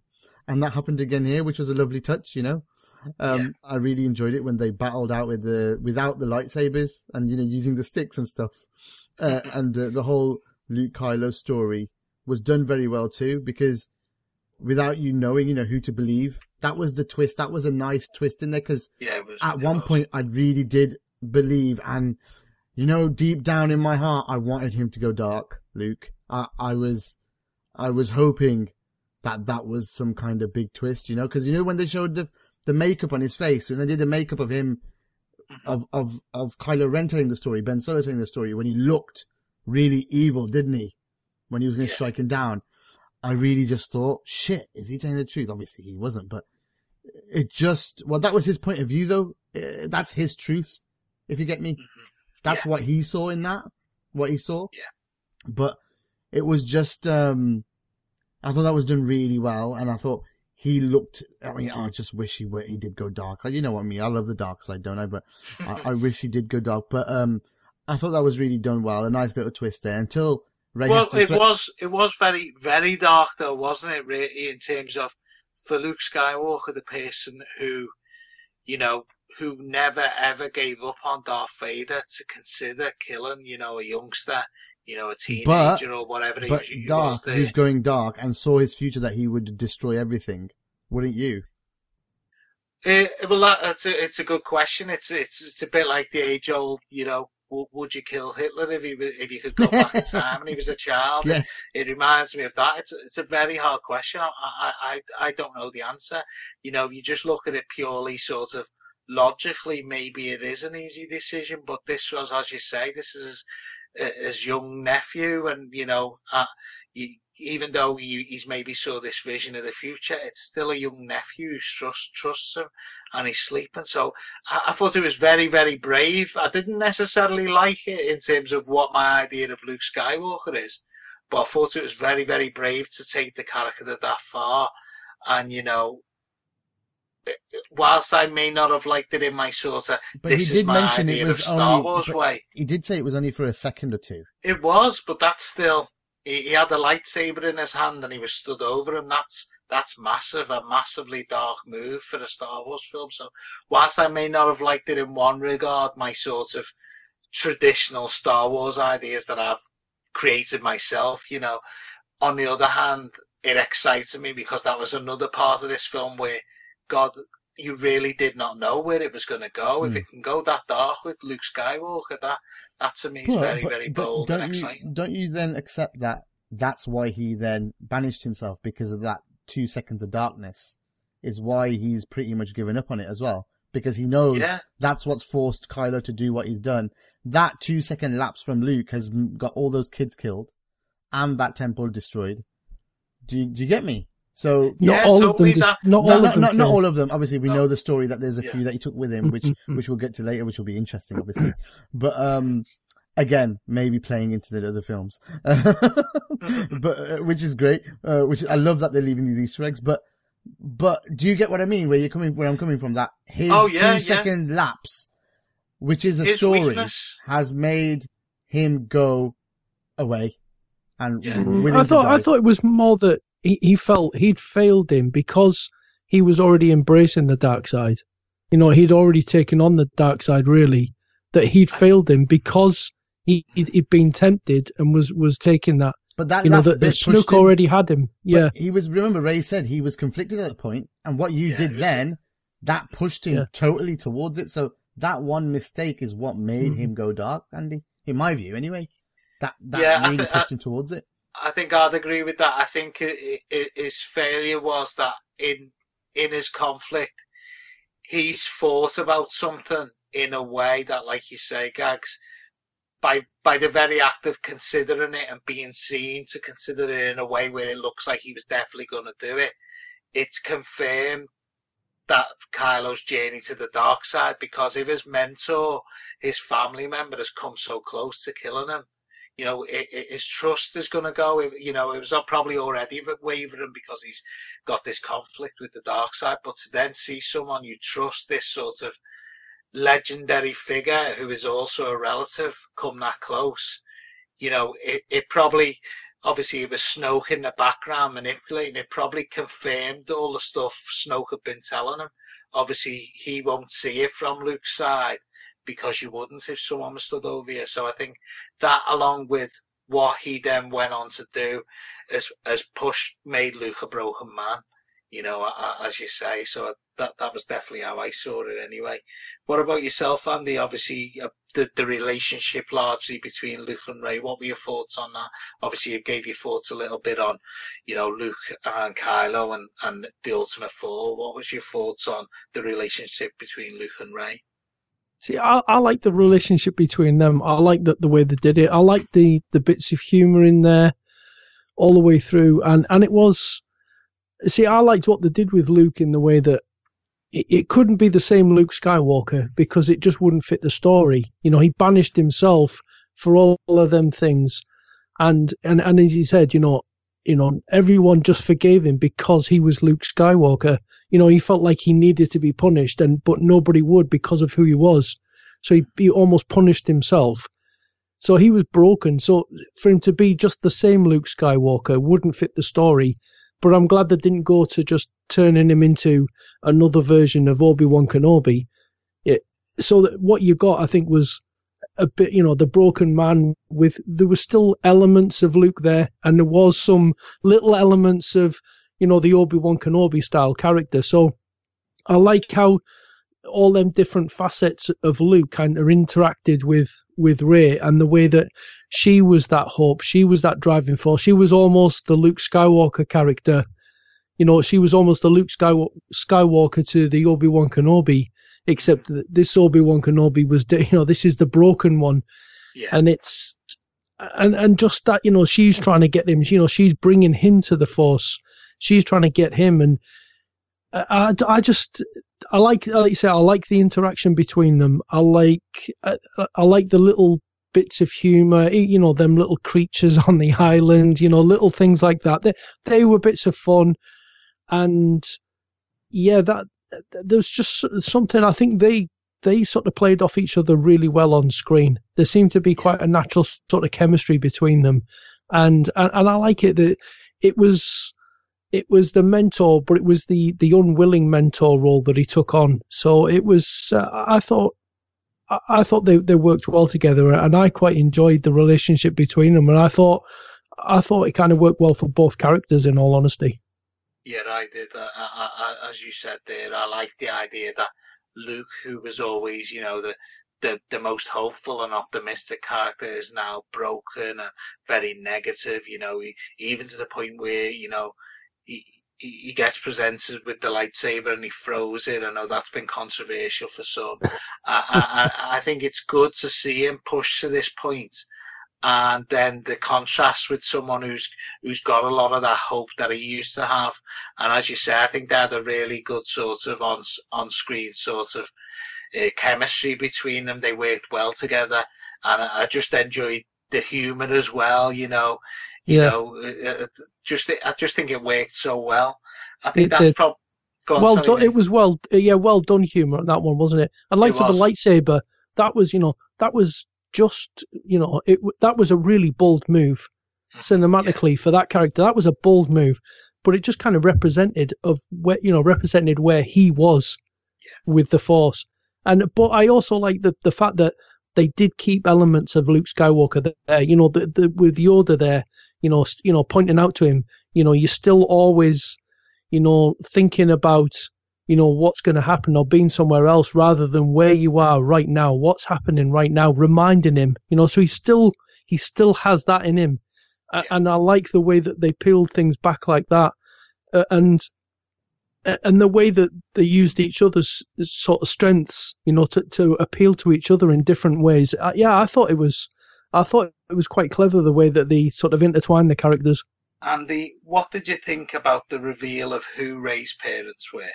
And that happened again here, which was a lovely touch, you know. Um, yeah. I really enjoyed it when they battled out with the without the lightsabers and, you know, using the sticks and stuff. Uh, and uh, the whole Luke Kylo story was done very well too, because without you knowing, you know, who to believe, that was the twist. That was a nice twist in there, because yeah, at one was. point I really did believe, and, you know, deep down in my heart, I wanted him to go dark, Luke. I, I was, I was hoping that that was some kind of big twist, you know, because, you know, when they showed the the makeup on his face, when they did the makeup of him, of, of, of Kylo Ren telling the story, Ben Solo telling the story, when he looked really evil, didn't he? When he was going to yeah. strike him down, I really just thought, shit, is he telling the truth? Obviously he wasn't, but it just, well, that was his point of view though. Uh, that's his truth, if you get me. Mm-hmm. That's yeah. what he saw in that, what he saw. Yeah. But it was just, um, I thought that was done really well, and I thought, he looked, I mean, I just wish he were, he did go dark. You know what I mean? I love the dark side, don't I? But I, I wish he did go dark. But, um, I thought that was really done well. A nice little twist there until Rey Well, has to it fle- was, it was very, very dark though, wasn't it? Really, in terms of, for Luke Skywalker, the person who, you know, who never ever gave up on Darth Vader, to consider killing, you know, a youngster, you know, a teenager but, or whatever but he, he dark, was there. who's going dark and saw his future that he would destroy everything, wouldn't you? Uh, well, that, that's a, it's a good question. It's it's it's a bit like the age old, you know, w- would you kill Hitler if he if you could go back in time and he was a child? Yes. It, it reminds me of that. It's it's a very hard question. I, I I I don't know the answer. You know, if you just look at it purely sort of logically, maybe it is an easy decision. But this was, as you say, this is his, his young nephew, and you know, uh, you. Even though he, he's maybe saw this vision of the future, it's still a young nephew who trusts, trusts him, and he's sleeping. So I, I thought it was very, very brave. I didn't necessarily like it in terms of what my idea of Luke Skywalker is, but I thought it was very, very brave to take the character that far. And, you know, whilst I may not have liked it in my sort of, but this he did is my mention idea it was of Star only, Wars way. He did say it was only for a second or two. It was, but that's still... He had a lightsaber in his hand and he was stood over him. That's that's massive, a massively dark move for a Star Wars film. So whilst I may not have liked it in one regard, my sort of traditional Star Wars ideas that I've created myself, you know, on the other hand, it excited me because that was another part of this film where, God, you really did not know where it was going to go. Mm. If it can go that dark with Luke Skywalker, that that to me is but, very, but very bold don't and you, exciting. Don't you then accept that that's why he then banished himself, because of that two seconds of darkness is why he's pretty much given up on it as well, because he knows yeah. that's what's forced Kylo to do what he's done. That two second lapse from Luke has got all those kids killed and that temple destroyed. Do you, do you get me? So not yeah, all totally of them. That, not no, all no, of them. not, not all of them. Obviously, we no. know the story that there's a yeah. few that he took with him, which which we'll get to later, which will be interesting, obviously. But um, again, maybe playing into the other films, but uh, which is great. Uh, which I love that they're leaving these Easter eggs. But but do you get what I mean? Where you're coming, where I'm coming from? That his oh, yeah, two second yeah. lapse, which is a his story, weakness. has made him go away. And yeah. I thought I thought it was more that he, he felt he'd failed him because he was already embracing the dark side. You know, he'd already taken on the dark side, really, that he'd failed him because he, he'd, he'd been tempted and was, was taking that. But that, you know, that, that Snoke already had him. Yeah. He was, remember, Ray said he was conflicted at that point, and what you yeah, did then, that pushed him yeah. totally towards it. So that one mistake is what made mm-hmm. him go dark, Andy, in my view, anyway. That, that yeah, really th- pushed I, him towards it. I think I'd agree with that. I think it, it, his failure was that in in his conflict, he's thought about something in a way that, like you say, Gags, by by the very act of considering it and being seen to consider it in a way where it looks like he was definitely going to do it, it's confirmed that Kylo's journey to the dark side, because if his mentor, his family member, has come so close to killing him, you know, it, it, his trust is going to go. You know, it was probably already wavering because he's got this conflict with the dark side. But to then see someone you trust, this sort of legendary figure who is also a relative, come that close, you know, it, it probably obviously it was Snoke in the background manipulating. It probably confirmed all the stuff Snoke had been telling him. Obviously, he won't see it from Luke's side because you wouldn't if someone was stood over you. So I think that, along with what he then went on to do, has, has pushed, made Luke a broken man, you know, as you say. So that that was definitely how I saw it anyway. What about yourself, Andy? Obviously, uh, the, the relationship largely between Luke and Rey, what were your thoughts on that? Obviously, you gave your thoughts a little bit on, you know, Luke and Kylo and, and the Ultimate Fall. What was your thoughts on the relationship between Luke and Rey? See, I, I like the relationship between them. I like the, the way they did it. I like the, the bits of humour in there all the way through. And, and it was... See, I liked what they did with Luke in the way that it, it couldn't be the same Luke Skywalker because it just wouldn't fit the story. You know, he banished himself for all of them things. And, and, and as he said, you know, you know, everyone just forgave him because he was Luke Skywalker. You know, he felt like he needed to be punished, and but nobody would because of who he was. So he, he almost punished himself. So he was broken. So for him to be just the same Luke Skywalker wouldn't fit the story. But I'm glad they didn't go to just turning him into another version of Obi-Wan Kenobi. It, so that what you got, I think, was a bit, you know, the broken man with, there were still elements of Luke there, and there was some little elements of, you know, the Obi-Wan Kenobi style character. So I like how all them different facets of Luke kind of interacted with, with Rey, and the way that she was that hope, she was that driving force. She was almost the Luke Skywalker character. You know, she was almost the Luke Sky- Skywalker to the Obi-Wan Kenobi, except that this Obi-Wan Kenobi was, you know, this is the broken one. Yeah. And it's, and, and just that, you know, she's trying to get him, you know, she's bringing him to the Force. She's trying to get him. And I, I just, I like, like you say, I like the interaction between them. I like, I, I like the little bits of humour, you know, them little creatures on the island, you know, little things like that. They, they were bits of fun. And yeah, that, there's just something, I think they, they sort of played off each other really well on screen. There seemed to be quite a natural sort of chemistry between them. And, and, and I like it that it was, it was the mentor, but it was the, the unwilling mentor role that he took on. So it was, uh, I thought, I thought they, they worked well together, and I quite enjoyed the relationship between them. And I thought, I thought it kind of worked well for both characters, in all honesty. Yeah, I did. Uh, I, I, as you said there, I liked the idea that Luke, who was always, you know, the, the, the most hopeful and optimistic character, is now broken and very negative. You know, he, even to the point where, you know, he, he gets presented with the lightsaber and he throws it. I know that's been controversial for some. I, I, I think it's good to see him push to this point, and then the contrast with someone who's who's got a lot of that hope that he used to have. And as you say, I think they had a really good sort of on on screen sort of uh, chemistry between them. They worked well together, and I, I just enjoyed the humour as well. You know. You yeah. know, uh, just I just think it worked so well. I think it, that's probably well sorry, done. Mate. It was well, yeah, well done humour that one, wasn't it? And like the lightsaber, that was, you know, that was just, you know, it that was a really bold move, cinematically, yeah. for that character. That was a bold move, but it just kind of represented of where, you know, represented where he was yeah. with the Force. And but I also like the the fact that they did keep elements of Luke Skywalker there. You know, the, the with Yoda there. You know, you know, pointing out to him, you know, you're still always, you know, thinking about, you know, what's going to happen or being somewhere else rather than where you are right now. What's happening right now? Reminding him, you know, so he still, he still has that in him, yeah. and I like the way that they peeled things back like that, uh, and and the way that they used each other's sort of strengths, you know, to to appeal to each other in different ways. Uh, yeah, I thought it was. I thought it was quite clever the way that they sort of intertwined the characters. Andy, what did you think about the reveal of who Rey's parents were?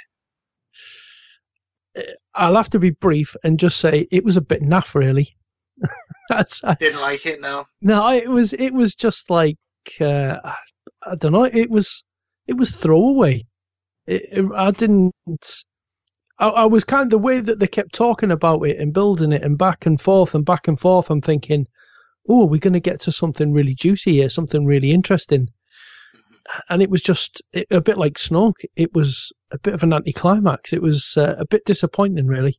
I'll have to be brief and just say it was a bit naff, really. That's, I didn't like it, no. No, it was it was just like uh, I don't know. It was it was throwaway. It, it, I didn't. I, I was kind of the way that they kept talking about it and building it and back and forth and back and forth. I'm thinking, oh, we're going to get to something really juicy here, something really interesting. And it was just a bit like Snoke. It was a bit of an anticlimax. It was uh, a bit disappointing, really.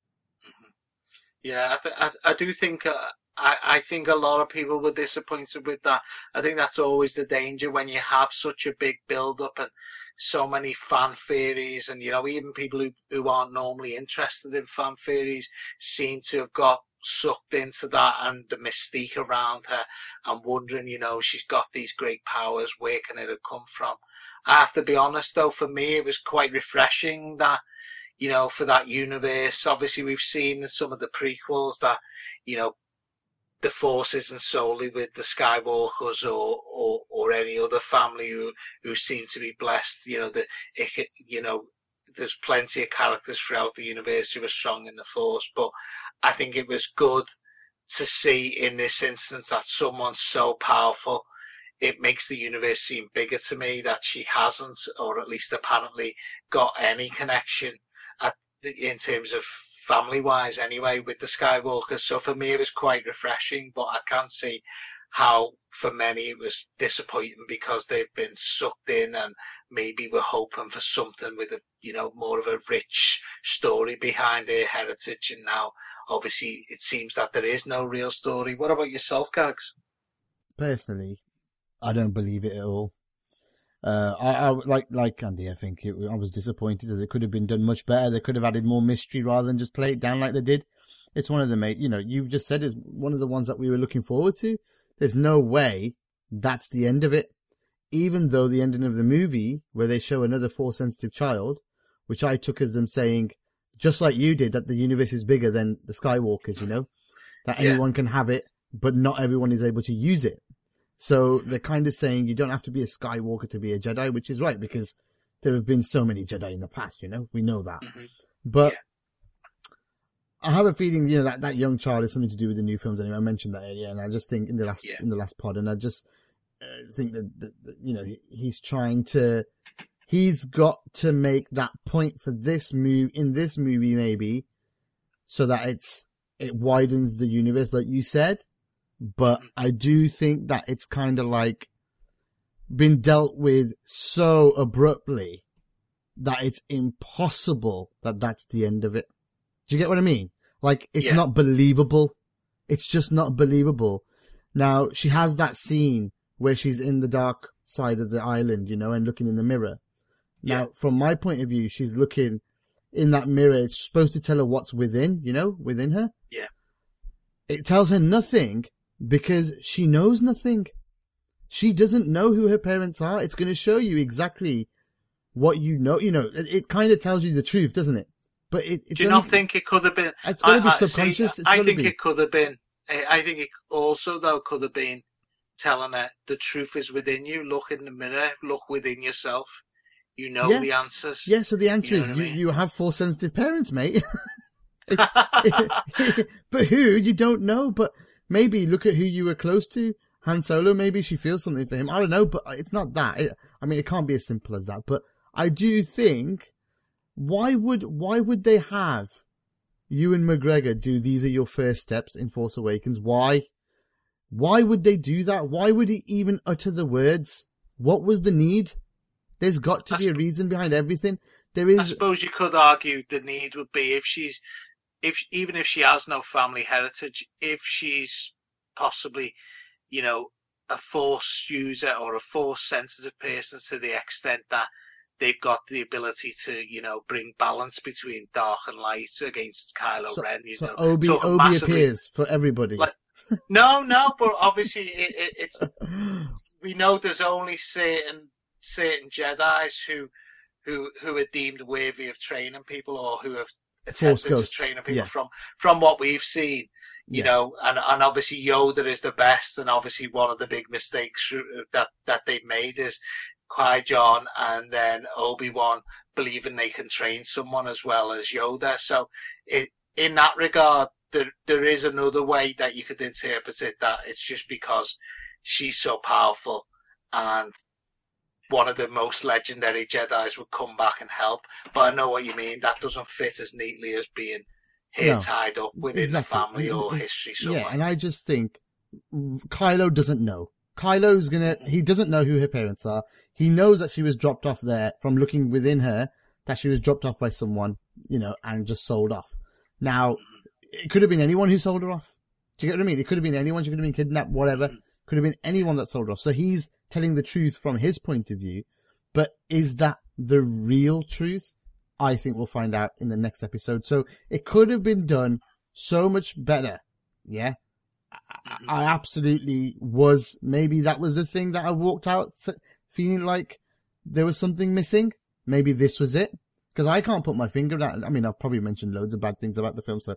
Yeah, I, th- I, I do think uh, I, I think a lot of people were disappointed with that. I think that's always the danger when you have such a big build-up and so many fan theories, and you know, even people who, who aren't normally interested in fan theories seem to have got sucked into that and the mystique around her and wondering, you know, she's got these great powers, where can it have come from? I have to be honest though, for me it was quite refreshing that, you know, for that universe, obviously we've seen in some of the prequels that, you know, the Force isn't solely with the Skywalkers or, or, or any other family who, who seem to be blessed. You know, the, it, you know, there's plenty of characters throughout the universe who are strong in the Force, but I think it was good to see in this instance that someone's so powerful, it makes the universe seem bigger to me, that she hasn't, or at least apparently, got any connection at, in terms of family-wise anyway, with the Skywalkers. So for me, it was quite refreshing, but I can see how for many it was disappointing because they've been sucked in and maybe we're hoping for something with a, you know, more of a rich story behind their heritage. And now, obviously, it seems that there is no real story. What about yourself, Gags? Personally, I don't believe it at all. Uh, I, I like like Andy. I think it, I was disappointed as it could have been done much better. They could have added more mystery rather than just play it down like they did. It's one of the mate. You know, you've just said it's one of the ones that we were looking forward to. There's no way that's the end of it. Even though the ending of the movie, where they show another Force-sensitive child, which I took as them saying, just like you did, that the universe is bigger than the Skywalkers. You know, that Yeah. anyone can have it, but not everyone is able to use it. So they're kind of saying you don't have to be a Skywalker to be a Jedi, which is right, because there have been so many Jedi in the past, you know? We know that. Mm-hmm. But Yeah. I have a feeling, you know, that, that young child is something to do with the new films anyway. I mentioned that earlier, and I just think in the last, Yeah. in the last pod, and I just uh, think that, that, that, you know, he, he's trying to, he's got to make that point for this movie, in this movie maybe, so that it's, it widens the universe, like you said. But I do think that it's kind of like been dealt with so abruptly that it's impossible that that's the end of it. Do you get what I mean? Like, it's Yeah. not believable. It's just not believable. Now, she has that scene where she's in the dark side of the island, you know, and looking in the mirror. Now, Yeah. from my point of view, she's looking in that mirror. It's supposed to tell her what's within, you know, within her. Yeah. It tells her nothing because she knows nothing. She doesn't know who her parents are. It's going to show you exactly what you know. You know, it, it kind of tells you the truth, doesn't it? But it, it's Do you only, not think it could have been? It's got to be I- I- see, subconscious. It's I gotta think be. it could have been. I I think it also though could have been telling her the truth is within you. Look in the mirror. Look within yourself. You know Yeah. the answers. Yeah, so the answer You know is what I you, mean? you have four sensitive parents, mate. It's, but who? You don't know. But maybe look at who you were close to. Han Solo, maybe she feels something for him. I don't know, but it's not that. It, I mean, it can't be as simple as that. But I do think, why would why would they have Ewan McGregor do These Are Your First Steps in Force Awakens? Why? Why would they do that? Why would he even utter the words? What was the need? There's got to I be a sp- reason behind everything. There I is. suppose you could argue the need would be if she's, if even if she has no family heritage, if she's possibly, you know, a force user or a force sensitive person to the extent that they've got the ability to, you know, bring balance between dark and light against Kylo So, Ren. You so know, Obi, sort of Obi massively- appears for everybody. Like- No, no, but obviously it, it, it's we know there's only certain certain Jedi's who who who are deemed worthy of training people or who have attempted to ghosts, train people yeah. from from what we've seen. You Yeah. know, and, and obviously Yoda is the best, and obviously one of the big mistakes that that they've made is Qui-Gon and then Obi-Wan believing they can train someone as well as Yoda. So it, in that regard, there there is another way that you could interpret it, that it's just because she's so powerful and one of the most legendary Jedis would come back and help. But I know what you mean. That doesn't fit as neatly as being here No, tied up within exactly. the family And- or and- history somewhere. Yeah, and I just think Kylo doesn't know. Kylo's gonna, he doesn't know who her parents are. He knows that she was dropped off there from looking within her, that she was dropped off by someone, you know, and just sold off. Now, it could have been anyone who sold her off. Do you get what I mean? It could have been anyone. She could have been kidnapped, whatever. Could have been anyone that sold her off. So he's telling the truth from his point of view. But is that the real truth? I think we'll find out in the next episode. So it could have been done so much better. Yeah. I, I absolutely was. Maybe that was the thing that I walked out feeling like there was something missing. Maybe this was it. Because I can't put my finger on it. I mean, I've probably mentioned loads of bad things about the film, so...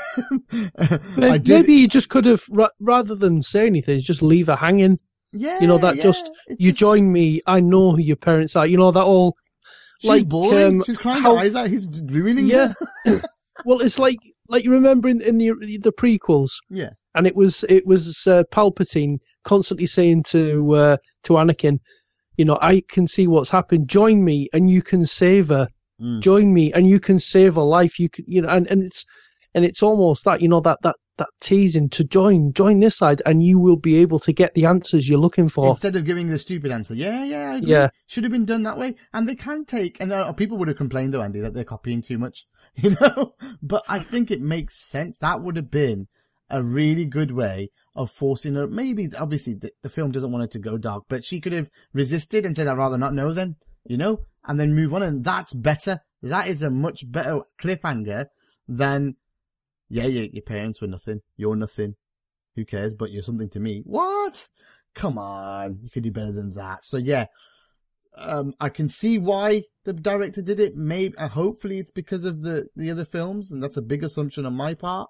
I did... Maybe you just could have, rather than say anything, just leave her hanging. Yeah, You know, that yeah, just, you just... join me, I know who your parents are. You know, that all... She's like, boring. Um, She's crying how... her eyes out. He's ruining yeah. her. Well, it's like, like you remember in, in the the prequels? Yeah. And it was, it was uh, Palpatine constantly saying to uh, to Anakin, you know, I can see what's happened. Join me and you can save her. Mm. Join me and you can save a life. You can, you know, and, and it's and it's almost that, you know, that that that teasing to join join this side, and you will be able to get the answers you're looking for instead of giving the stupid answer. Yeah, yeah, I agree. Yeah, should have been done that way. And they can take, and uh, people would have complained though, Andy, that they're copying too much, you know. But I think it makes sense. That would have been a really good way of forcing her. Maybe, obviously, the, the film doesn't want it to go dark, but she could have resisted and said, "I'd rather not know," then, you know. And then move on, and that's better. That is a much better cliffhanger than, yeah, yeah, your parents were nothing. You're nothing. Who cares? But you're something to me. What? Come on. You could do better than that. So yeah, um, I can see why the director did it. Maybe, uh, hopefully it's because of the, the other films, and that's a big assumption on my part.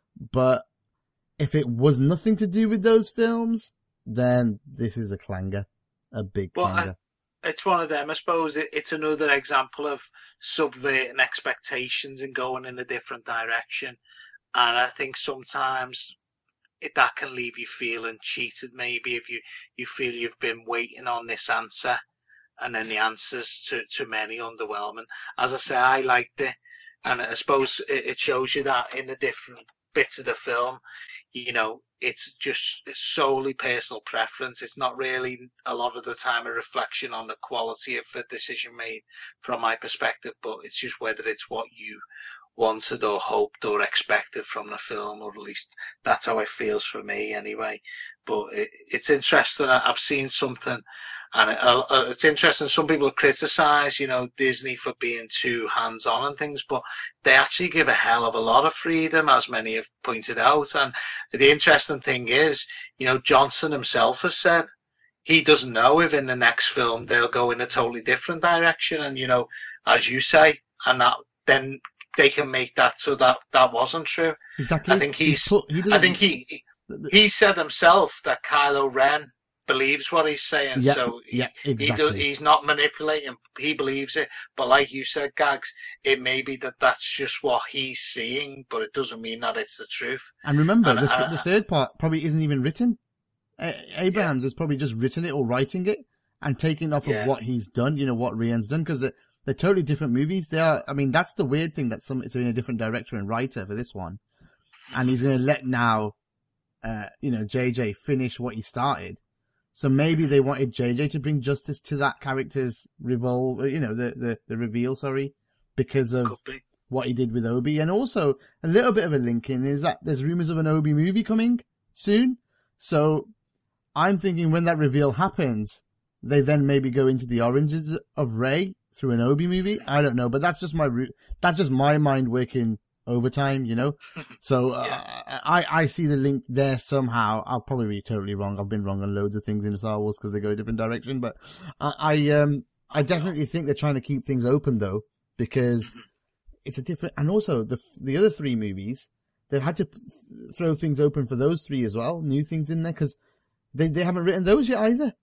But if it was nothing to do with those films, then this is a clanger. A big well, clanger. I- It's one of them. I suppose it, it's another example of subverting expectations and going in a different direction. And I think sometimes it, that can leave you feeling cheated, maybe, if you, you feel you've been waiting on this answer and then the answer's too, too many, underwhelming. As I say, I liked it. And I suppose it, it shows you that in the different bits of the film. You know, it's just it's solely personal preference. It's not really a lot of the time a reflection on the quality of the decision made from my perspective, but it's just whether it's what you wanted or hoped or expected from the film, or at least that's how it feels for me anyway. But it, it's interesting. I've seen something, and it, uh, it's interesting. Some people criticize, you know, Disney for being too hands-on and things, but they actually give a hell of a lot of freedom, as many have pointed out. And the interesting thing is, you know, Johnson himself has said he doesn't know if in the next film they'll go in a totally different direction. And, you know, as you say, and that then they can make that so that that wasn't true. Exactly. I think he's. he's put, he I think he he said himself that Kylo Ren believes what he's saying, yeah, so he, yeah, exactly. he do, he's not manipulating. He believes it. But like you said, Gags, it may be that that's just what he's seeing, but it doesn't mean that it's the truth. And remember, and, the, th- uh, the third part probably isn't even written. A- Abrahams yeah. has probably just written it or writing it and taking off yeah. of what he's done, you know, what Rian's done, because they're, they're totally different movies. They are, I mean, that's the weird thing, that some it's in a different director and writer for this one. And he's going to let now, uh, you know, J J finish what he started. So maybe they wanted J J to bring justice to that character's revolve, you know, the, the, the reveal, sorry, because of be. what he did with Obi. And also, a little bit of a link in is that there's rumors of an Obi movie coming soon. So I'm thinking when that reveal happens, they then maybe go into the origins of Rey through an Obi movie. I don't know, but that's just my that's just my mind working overtime, you know. So uh, yeah. I I see the link there somehow. I'll probably be totally wrong. I've been wrong on loads of things in Star Wars because they go a different direction. But I, I um I definitely think they're trying to keep things open though, because it's a different. And also the the other three movies, they've had to throw things open for those three as well, new things in there, because they they haven't written those yet either.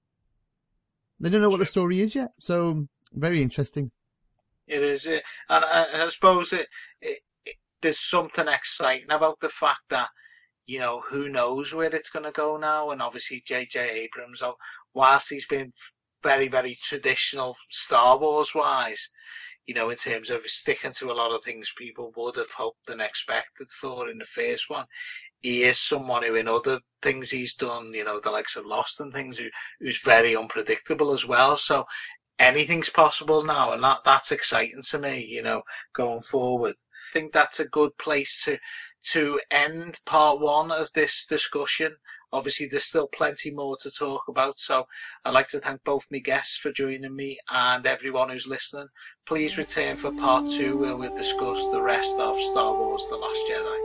They don't know what the story is yet, so very interesting. It is, and I, I suppose it, it, it there's something exciting about the fact that, you know, who knows where it's going to go now, and obviously J J Abrams, whilst he's been very, very traditional Star Wars wise, you know, in terms of sticking to a lot of things people would have hoped and expected for in the first one. He is someone who, in other things he's done, you know, the likes of Lost and things, who, who's very unpredictable as well. So anything's possible now, and that that's exciting to me, you know, going forward. I think that's a good place to to end part one of this discussion. Obviously, there's still plenty more to talk about, so I'd like to thank both my guests for joining me and everyone who's listening. Please return for part two, where we'll discuss the rest of Star Wars The Last Jedi.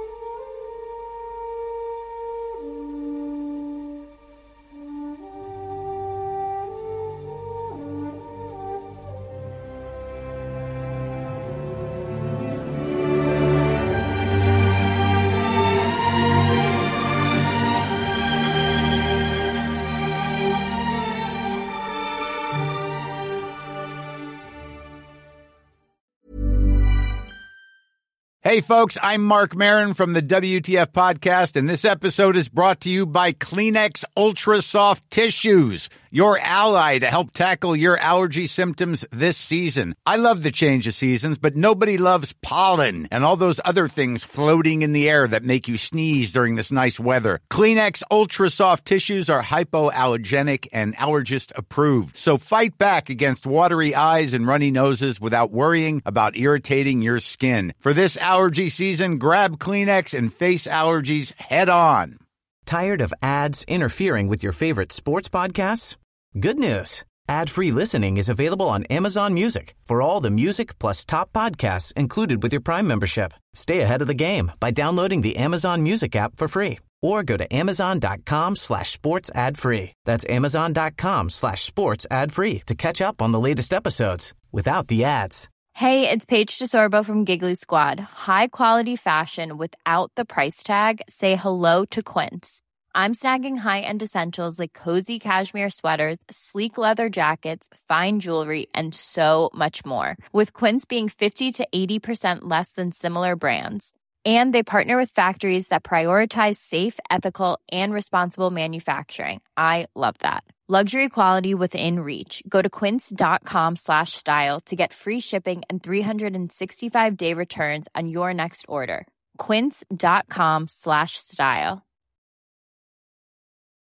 Hey, folks, I'm Mark Maron from the W T F Podcast, and this episode is brought to you by Kleenex Ultra Soft Tissues, your ally to help tackle your allergy symptoms this season. I love the change of seasons, but nobody loves pollen and all those other things floating in the air that make you sneeze during this nice weather. Kleenex Ultra Soft Tissues are hypoallergenic and allergist approved, so fight back against watery eyes and runny noses without worrying about irritating your skin. For this allergy season, grab Kleenex and face allergies head on. Tired of ads interfering with your favorite sports podcasts? Good news. Ad-free listening is available on Amazon Music for all the music plus top podcasts included with your Prime membership. Stay ahead of the game by downloading the Amazon Music app for free or go to amazon.com slash sports ad free. That's amazon.com slash sports ad free to catch up on the latest episodes without the ads. Hey, it's Paige DeSorbo from Giggly Squad. High quality fashion without the price tag. Say hello to Quince. I'm snagging high-end essentials like cozy cashmere sweaters, sleek leather jackets, fine jewelry, and so much more. With Quince being fifty to eighty percent less than similar brands. And they partner with factories that prioritize safe, ethical, and responsible manufacturing. I love that. Luxury quality within reach. Go to quince.com slash style to get free shipping and three sixty-five day returns on your next order. Quince.com slash style.